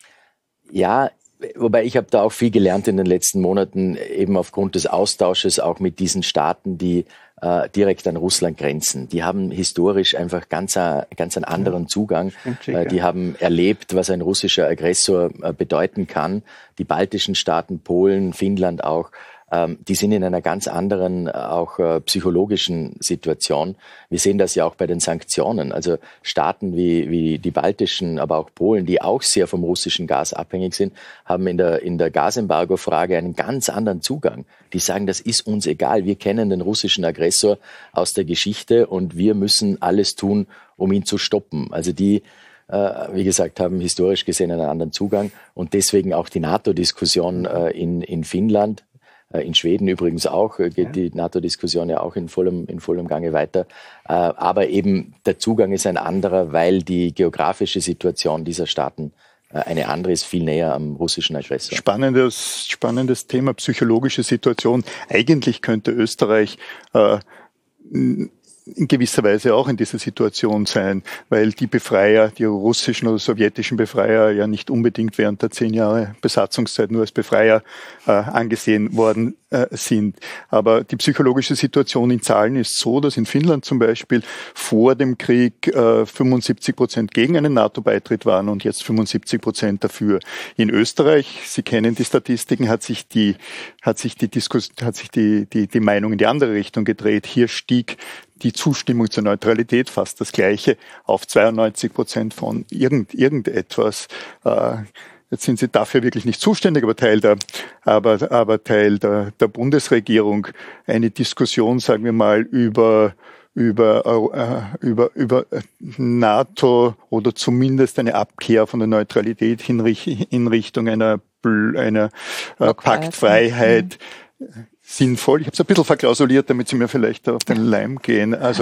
Ja, wobei ich habe da auch viel gelernt in den letzten Monaten, eben aufgrund des Austausches auch mit diesen Staaten, die äh, direkt an Russland grenzen. Die haben historisch einfach ganz, a, ganz einen anderen Zugang. Äh, die haben erlebt, was ein russischer Aggressor äh, bedeuten kann. Die baltischen Staaten, Polen, Finnland auch, ähm, die sind in einer ganz anderen, äh, auch äh, psychologischen Situation. Wir sehen das ja auch bei den Sanktionen. Also Staaten wie, wie die baltischen, aber auch Polen, die auch sehr vom russischen Gas abhängig sind, haben in der, in der Gasembargo-Frage einen ganz anderen Zugang. Die sagen, das ist uns egal. Wir kennen den russischen Aggressor aus der Geschichte und wir müssen alles tun, um ihn zu stoppen. Also die, äh, wie gesagt, haben historisch gesehen einen anderen Zugang und deswegen auch die NATO-Diskussion äh, in, in Finnland. In Schweden übrigens auch, geht ja. die NATO-Diskussion ja auch in vollem, in vollem Gange weiter. Aber eben der Zugang ist ein anderer, weil die geografische Situation dieser Staaten eine andere ist, viel näher am russischen Aggressor. Spannendes, spannendes Thema, psychologische Situation. Eigentlich könnte Österreich äh, in gewisser Weise auch in dieser Situation sein, weil die Befreier, die russischen oder sowjetischen Befreier ja nicht unbedingt während der zehn Jahre Besatzungszeit nur als Befreier äh, angesehen worden äh, sind. Aber die psychologische Situation in Zahlen ist so, dass in Finnland zum Beispiel vor dem Krieg äh, fünfundsiebzig Prozent gegen einen NATO-Beitritt waren und jetzt fünfundsiebzig Prozent dafür. In Österreich, Sie kennen die Statistiken, hat sich die, hat sich die Diskus, hat sich die, die, die Meinung in die andere Richtung gedreht. Hier stieg die Zustimmung zur Neutralität fast das Gleiche auf zweiundneunzig Prozent von irgend, irgendetwas. Äh, jetzt sind Sie dafür wirklich nicht zuständig, aber Teil der, aber, aber Teil der, der Bundesregierung. Eine Diskussion, sagen wir mal, über über, äh, über, über NATO oder zumindest eine Abkehr von der Neutralität hin, in Richtung einer, einer äh, Paktfreiheit. Mhm. Sinnvoll. Ich habe es ein bisschen verklausuliert, damit Sie mir vielleicht auf den Leim gehen. Also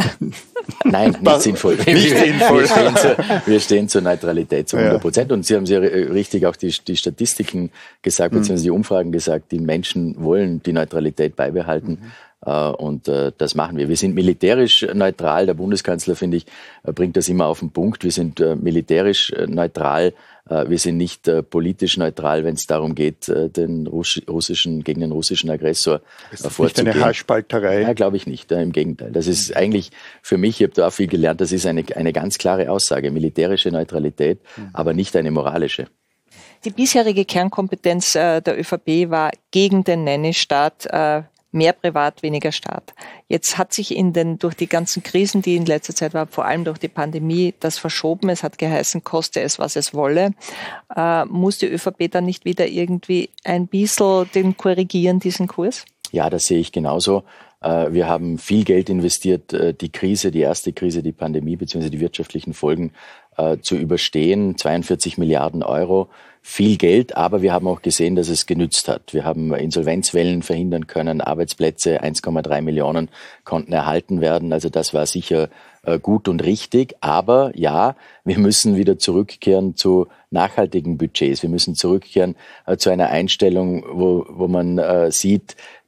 Nein, nicht sinnvoll. Nicht sinnvoll. Wir stehen, zur, wir stehen zur Neutralität zu hundert Prozent. Ja. Und Sie haben sehr richtig auch die, die Statistiken gesagt, beziehungsweise die Umfragen gesagt, die Menschen wollen die Neutralität beibehalten. Mhm. Und das machen wir. Wir sind militärisch neutral. Der Bundeskanzler, finde ich, bringt das immer auf den Punkt. Wir sind militärisch neutral. Wir sind nicht äh, politisch neutral, wenn es darum geht, äh, den russischen, gegen den russischen Aggressor äh, vorzugehen. Ist nicht eine Haarspalterei? Ja, glaube ich nicht. Äh, Im Gegenteil. Das ist eigentlich für mich, ich habe da auch viel gelernt, das ist eine, eine ganz klare Aussage. Militärische Neutralität, mhm. aber nicht eine moralische. Die bisherige Kernkompetenz äh, der ÖVP war gegen den Nanny-Staat, äh, mehr Privat, weniger Staat. Jetzt hat sich in den, durch die ganzen Krisen, die in letzter Zeit waren, vor allem durch die Pandemie, das verschoben. Es hat geheißen, koste es, was es wolle. Äh, muss die ÖVP dann nicht wieder irgendwie ein bisschen den korrigieren, diesen Kurs? Ja, das sehe ich genauso. Äh, wir haben viel Geld investiert, äh, die Krise, die erste Krise, die Pandemie bzw. die wirtschaftlichen Folgen äh, zu überstehen. zweiundvierzig Milliarden Euro. Viel Geld, aber wir haben auch gesehen, dass es genützt hat. Wir haben Insolvenzwellen verhindern können, Arbeitsplätze, eins Komma drei Millionen konnten erhalten werden. Also das war sicher äh, gut und richtig. Aber ja, wir müssen wieder zurückkehren zu nachhaltigen Budgets. Wir müssen zurückkehren äh, zu einer Einstellung, wo, wo man äh, sieht,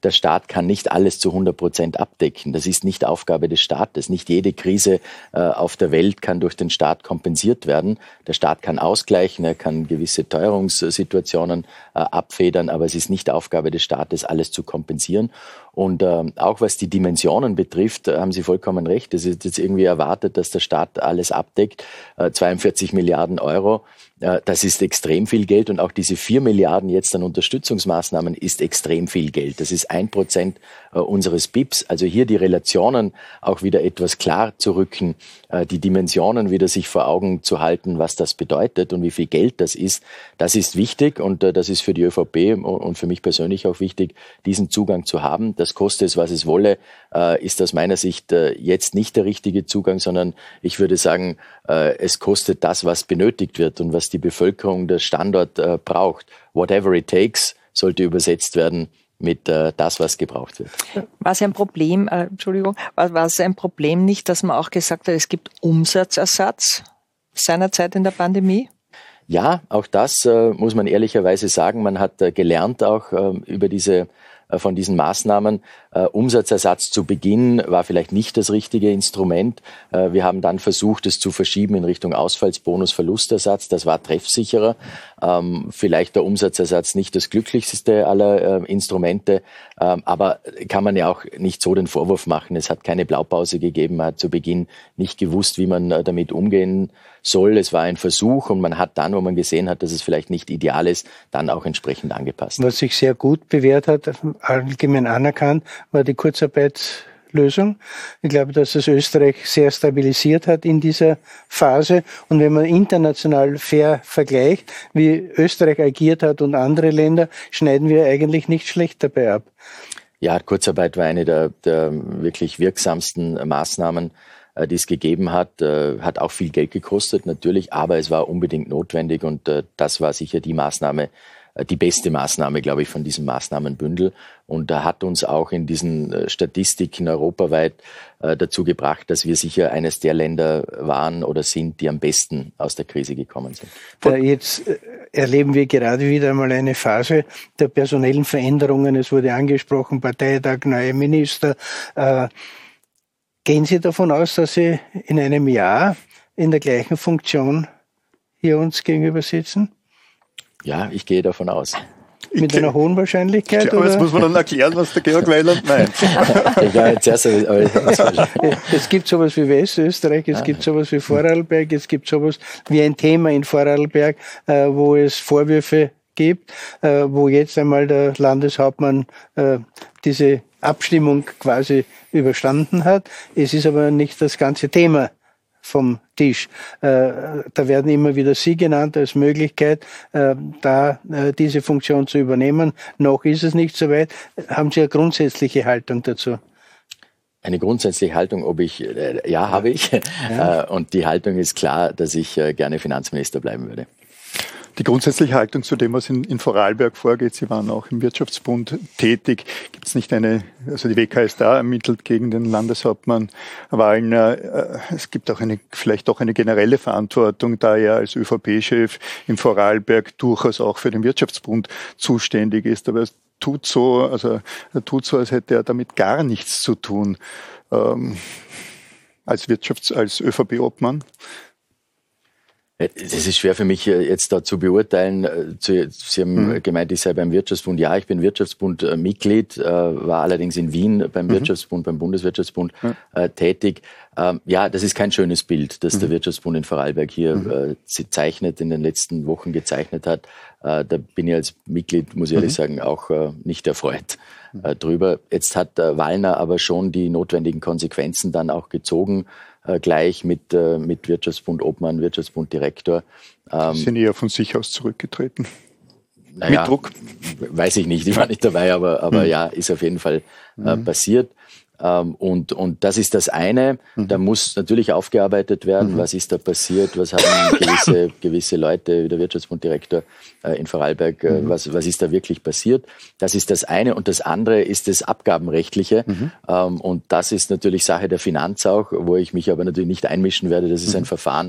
der Staat kann nicht alles zu hundert Prozent abdecken. Das ist nicht Aufgabe des Staates. Nicht jede Krise äh, auf der Welt kann durch den Staat kompensiert werden. Der Staat kann ausgleichen, er kann gewisse Teuerungssituationen äh, abfedern, aber es ist nicht Aufgabe des Staates, alles zu kompensieren. Und äh, auch was die Dimensionen betrifft, haben Sie vollkommen recht. Es ist jetzt irgendwie erwartet, dass der Staat alles abdeckt. Äh, zweiundvierzig Milliarden Euro, äh, das ist extrem viel Geld. Und auch diese vier Milliarden jetzt an Unterstützungsmaßnahmen ist extrem viel Geld. Das ist ein Prozent äh, unseres B I Ps. Also hier die Relationen auch wieder etwas klar zu rücken, äh, die Dimensionen wieder sich vor Augen zu halten, was das bedeutet und wie viel Geld das ist. Das ist wichtig und äh, das ist für die ÖVP und für mich persönlich auch wichtig, diesen Zugang zu haben. Das koste es, was es wolle, äh, ist aus meiner Sicht äh, jetzt nicht der richtige Zugang, sondern ich würde sagen, äh, es kostet das, was benötigt wird und was die Bevölkerung, der Standort äh, braucht. Whatever it takes sollte übersetzt werden mit äh, das, was gebraucht wird. War es ein Problem, äh, Entschuldigung, war, war es ein Problem nicht, dass man auch gesagt hat, es gibt Umsatzersatz seinerzeit in der Pandemie? Ja, auch das äh, muss man ehrlicherweise sagen. Man hat äh, gelernt auch äh, über diese von diesen Maßnahmen. Äh, Umsatzersatz zu Beginn war vielleicht nicht das richtige Instrument. Äh, wir haben dann versucht, es zu verschieben in Richtung Ausfallsbonus, Verlustersatz. Das war treffsicherer. Ähm, vielleicht der Umsatzersatz nicht das glücklichste aller äh, Instrumente. Ähm, aber kann man ja auch nicht so den Vorwurf machen. Es hat keine Blaupause gegeben. Man hat zu Beginn nicht gewusst, wie man äh, damit umgehen soll. Es war ein Versuch und man hat dann, wo man gesehen hat, dass es vielleicht nicht ideal ist, dann auch entsprechend angepasst. Was sich sehr gut bewährt hat, allgemein anerkannt, war die Kurzarbeitslösung. Ich glaube, dass das Österreich sehr stabilisiert hat in dieser Phase. Und wenn man international fair vergleicht, wie Österreich agiert hat und andere Länder, schneiden wir eigentlich nicht schlecht dabei ab. Ja, Kurzarbeit war eine der, der wirklich wirksamsten Maßnahmen, die es gegeben hat, hat auch viel Geld gekostet natürlich, aber es war unbedingt notwendig und das war sicher die Maßnahme, die beste Maßnahme, glaube ich, von diesem Maßnahmenbündel und da hat uns auch in diesen Statistiken europaweit dazu gebracht, dass wir sicher eines der Länder waren oder sind, die am besten aus der Krise gekommen sind. Da jetzt erleben wir gerade wieder einmal eine Phase der personellen Veränderungen. Es wurde angesprochen, Parteitag, neue Minister. Gehen Sie davon aus, dass Sie in einem Jahr in der gleichen Funktion hier uns gegenüber sitzen? Ja, ich gehe davon aus. Mit ich einer hohen Wahrscheinlichkeit? Aber jetzt muss man dann erklären, was der Georg Weiland meint. Ja, zuerst, es gibt sowas wie Westösterreich, es ja. gibt sowas wie Vorarlberg, es gibt sowas wie ein Thema in Vorarlberg, äh, wo es Vorwürfe gibt, äh, wo jetzt einmal der Landeshauptmann äh, diese Abstimmung quasi überstanden hat. Es ist aber nicht das ganze Thema vom Tisch. Äh, da werden immer wieder Sie genannt als Möglichkeit, äh, da äh, diese Funktion zu übernehmen. Noch ist es nicht so weit. Haben Sie eine grundsätzliche Haltung dazu? Eine grundsätzliche Haltung, ob ich, äh, ja, habe ich. Ja. Äh, und die Haltung ist klar, dass ich äh, gerne Finanzminister bleiben würde. Die grundsätzliche Haltung zu dem, was in, in Vorarlberg vorgeht, Sie waren auch im Wirtschaftsbund tätig. Gibt es nicht eine, also die W K S da ermittelt gegen den Landeshauptmann Wallner. Es gibt auch eine, vielleicht auch eine generelle Verantwortung, da er als ÖVP-Chef in Vorarlberg durchaus auch für den Wirtschaftsbund zuständig ist. Aber es tut so, also er tut so, als hätte er damit gar nichts zu tun, ähm, als Wirtschafts-, als ÖVP-Obmann. Es ist schwer für mich jetzt da zu beurteilen. Sie haben mhm. gemeint, ich sei beim Wirtschaftsbund. Ja, ich bin Wirtschaftsbund-Mitglied, war allerdings in Wien beim mhm. Wirtschaftsbund, beim Bundeswirtschaftsbund mhm. tätig. Ja, das ist kein schönes Bild, das mhm. der Wirtschaftsbund in Vorarlberg hier mhm. zeichnet, in den letzten Wochen gezeichnet hat. Da bin ich als Mitglied, muss ich ehrlich mhm. sagen, auch nicht erfreut mhm. drüber. Jetzt hat Wallner aber schon die notwendigen Konsequenzen dann auch gezogen, Äh, gleich mit, äh, mit Wirtschaftsbund Obmann, Wirtschaftsbund Direktor. Ähm, sind eher von sich aus zurückgetreten? Naja, mit Druck? Weiß ich nicht, ich war nicht dabei, aber, aber mhm. ja, ist auf jeden Fall äh, mhm. passiert. Ähm, und, und das ist das eine. Mhm. Da muss natürlich aufgearbeitet werden, mhm. was ist da passiert, was haben gewisse, gewisse Leute, wie der Wirtschaftsbunddirektor äh, in Vorarlberg, äh, mhm. was, was ist da wirklich passiert. Das ist das eine. Und das andere ist das Abgabenrechtliche. Mhm. Ähm, und das ist natürlich Sache der Finanz auch, wo ich mich aber natürlich nicht einmischen werde. Das ist mhm. ein Verfahren,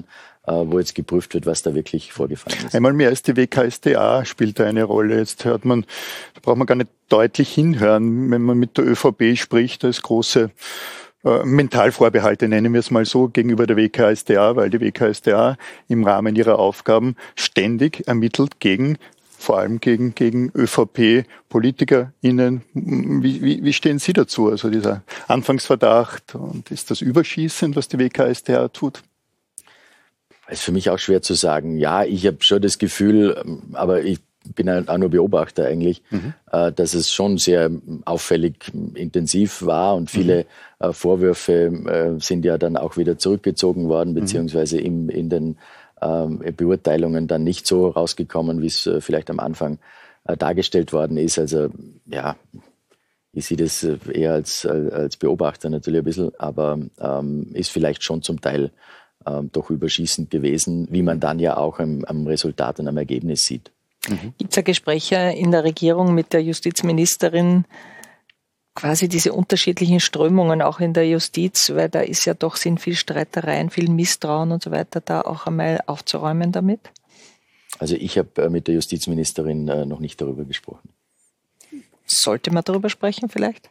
wo jetzt geprüft wird, was da wirklich vorgefallen ist. Einmal mehr ist die W K S t A spielt da eine Rolle. Jetzt hört man, da braucht man gar nicht deutlich hinhören, wenn man mit der ÖVP spricht, da ist große äh, Mentalvorbehalte, nennen wir es mal so, gegenüber der W K S t A, weil die W K S t A im Rahmen ihrer Aufgaben ständig ermittelt gegen vor allem gegen, gegen ÖVP-PolitikerInnen. Wie, wie, wie stehen Sie dazu? Also dieser Anfangsverdacht, und ist das überschießend, was die W K S t A tut? Das ist für mich auch schwer zu sagen. Ja, ich habe schon das Gefühl, aber ich bin auch nur Beobachter eigentlich, mhm. dass es schon sehr auffällig intensiv war und viele mhm. Vorwürfe sind ja dann auch wieder zurückgezogen worden, beziehungsweise in, in den Beurteilungen dann nicht so rausgekommen, wie es vielleicht am Anfang dargestellt worden ist. Also ja, ich sehe das eher als, als Beobachter natürlich ein bisschen, aber ähm, ist vielleicht schon zum Teil ähm, doch überschießend gewesen, wie man dann ja auch am, am Resultat und am Ergebnis sieht. Mhm. Gibt es ja Gespräche in der Regierung mit der Justizministerin, quasi diese unterschiedlichen Strömungen auch in der Justiz, weil da ist ja doch, sind viel Streitereien, viel Misstrauen und so weiter, da auch einmal aufzuräumen damit? Also ich habe mit der Justizministerin noch nicht darüber gesprochen. Sollte man darüber sprechen vielleicht?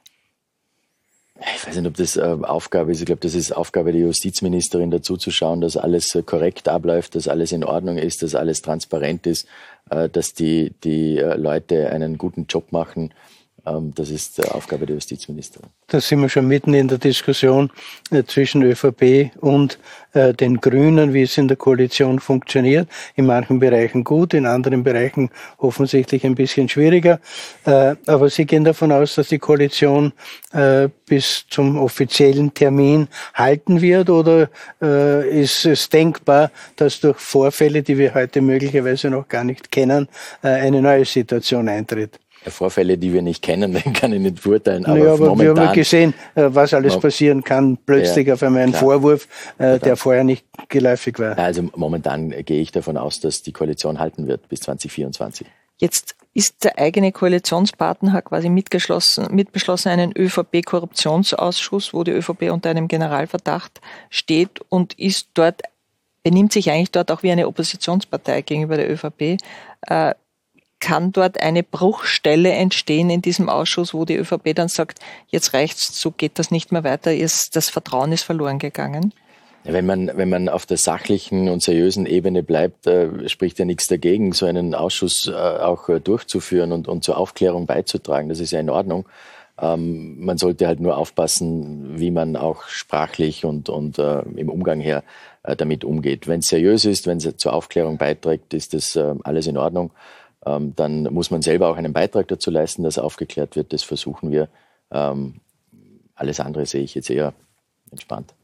Ich weiß nicht, ob das Aufgabe ist. Ich glaube, das ist Aufgabe der Justizministerin, dazu zu schauen, dass alles korrekt abläuft, dass alles in Ordnung ist, dass alles transparent ist, dass die, die Leute einen guten Job machen. Das ist die Aufgabe der Justizministerin. Da sind wir schon mitten in der Diskussion äh, zwischen ÖVP und äh, den Grünen, wie es in der Koalition funktioniert. In manchen Bereichen gut, in anderen Bereichen offensichtlich ein bisschen schwieriger. Äh, aber Sie gehen davon aus, dass die Koalition äh, bis zum offiziellen Termin halten wird? Oder äh, ist es denkbar, dass durch Vorfälle, die wir heute möglicherweise noch gar nicht kennen, äh, eine neue Situation eintritt? Vorfälle, die wir nicht kennen, den kann ich nicht beurteilen. Aber, naja, aber momentan, wir haben ja gesehen, was alles passieren kann, plötzlich ja, auf einmal ein klar. Vorwurf, äh, der vorher nicht geläufig war. Also momentan gehe ich davon aus, dass die Koalition halten wird bis zwanzig vierundzwanzig. Jetzt ist der eigene Koalitionspartner hat quasi mitgeschlossen, mitbeschlossen einen ÖVP-Korruptionsausschuss, wo die ÖVP unter einem Generalverdacht steht und ist dort, benimmt sich eigentlich dort auch wie eine Oppositionspartei gegenüber der ÖVP. Äh, Kann dort eine Bruchstelle entstehen in diesem Ausschuss, wo die ÖVP dann sagt, jetzt reicht's, so geht das nicht mehr weiter, ist, das Vertrauen ist verloren gegangen? Ja, wenn man, wenn man auf der sachlichen und seriösen Ebene bleibt, äh, spricht ja nichts dagegen, so einen Ausschuss äh, auch äh, durchzuführen und, und zur Aufklärung beizutragen. Das ist ja in Ordnung. Ähm, man sollte halt nur aufpassen, wie man auch sprachlich und, und äh, im Umgang her äh, damit umgeht. Wenn es seriös ist, wenn es zur Aufklärung beiträgt, ist das äh, alles in Ordnung. Dann muss man selber auch einen Beitrag dazu leisten, dass aufgeklärt wird. Das versuchen wir. Alles andere sehe ich jetzt eher entspannt.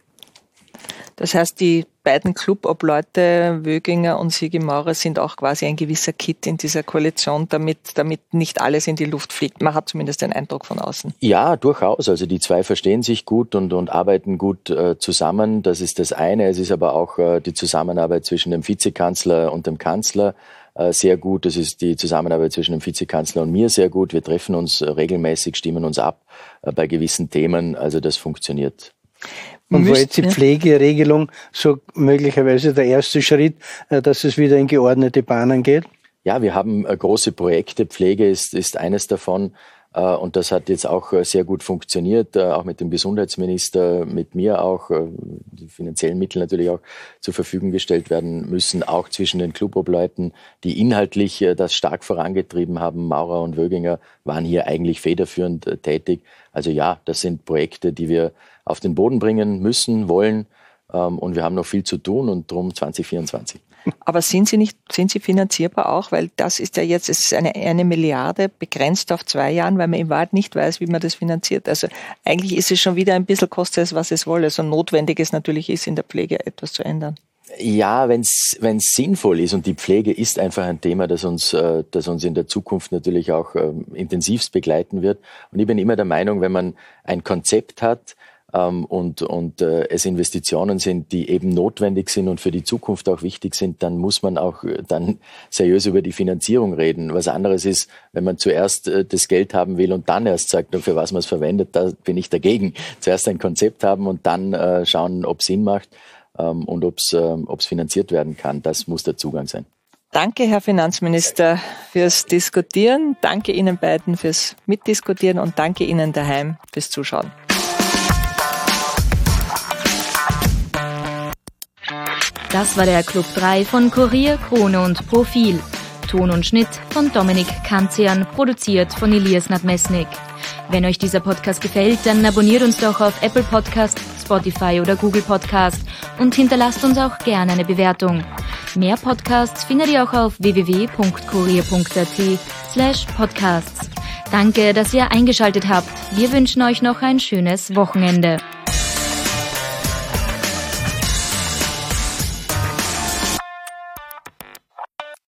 Das heißt, die beiden Clubobleute, Wöginger und Sigi Maurer, sind auch quasi ein gewisser Kit in dieser Koalition, damit, damit nicht alles in die Luft fliegt. Man hat zumindest den Eindruck von außen. Ja, durchaus. Also die zwei verstehen sich gut und, und arbeiten gut äh, zusammen. Das ist das eine. Es ist aber auch äh, die Zusammenarbeit zwischen dem Vizekanzler und dem Kanzler äh, sehr gut. Das ist die Zusammenarbeit zwischen dem Vizekanzler und mir sehr gut. Wir treffen uns äh, regelmäßig, stimmen uns ab äh, bei gewissen Themen. Also das funktioniert. Und war jetzt die Pflegeregelung so möglicherweise der erste Schritt, dass es wieder in geordnete Bahnen geht? Ja, wir haben große Projekte. Pflege ist, ist eines davon. Und das hat jetzt auch sehr gut funktioniert, auch mit dem Gesundheitsminister, mit mir auch. Die finanziellen Mittel natürlich auch zur Verfügung gestellt werden müssen, auch zwischen den Clubobleuten, die inhaltlich das stark vorangetrieben haben. Maurer und Wöginger waren hier eigentlich federführend tätig. Also ja, das sind Projekte, die wir auf den Boden bringen müssen, wollen. Und wir haben noch viel zu tun und drum zwanzig vierundzwanzig. Aber sind Sie nicht, sind Sie finanzierbar auch? Weil das ist ja jetzt, es ist eine, eine Milliarde begrenzt auf zwei Jahren, weil man in Wahrheit nicht weiß, wie man das finanziert. Also eigentlich ist es schon wieder ein bisschen, koste es, was es wolle. So notwendig es natürlich ist, in der Pflege etwas zu ändern. Ja, wenn es wenn es sinnvoll ist, und die Pflege ist einfach ein Thema, das uns äh, das uns in der Zukunft natürlich auch äh, intensivst begleiten wird. Und ich bin immer der Meinung, wenn man ein Konzept hat, ähm, und und äh, es Investitionen sind, die eben notwendig sind und für die Zukunft auch wichtig sind, dann muss man auch äh, dann seriös über die Finanzierung reden. Was anderes ist, wenn man zuerst äh, das Geld haben will und dann erst sagt, für was man es verwendet, da bin ich dagegen. Zuerst ein Konzept haben und dann äh, schauen, ob es Sinn macht. ähm, und ob es ähm, finanziert werden kann. Das muss der Zugang sein. Danke, Herr Finanzminister, fürs Diskutieren. Danke Ihnen beiden fürs Mitdiskutieren und danke Ihnen daheim fürs Zuschauen. Das war der Club drei von Kurier, Krone und Profil. Ton und Schnitt von Dominik Kanzian, produziert von Elias Nadmesnik. Wenn euch dieser Podcast gefällt, dann abonniert uns doch auf Apple Podcast, Spotify oder Google Podcast und hinterlasst uns auch gerne eine Bewertung. Mehr Podcasts findet ihr auch auf w w w punkt kurier punkt a t slash podcasts. Danke, dass ihr eingeschaltet habt. Wir wünschen euch noch ein schönes Wochenende.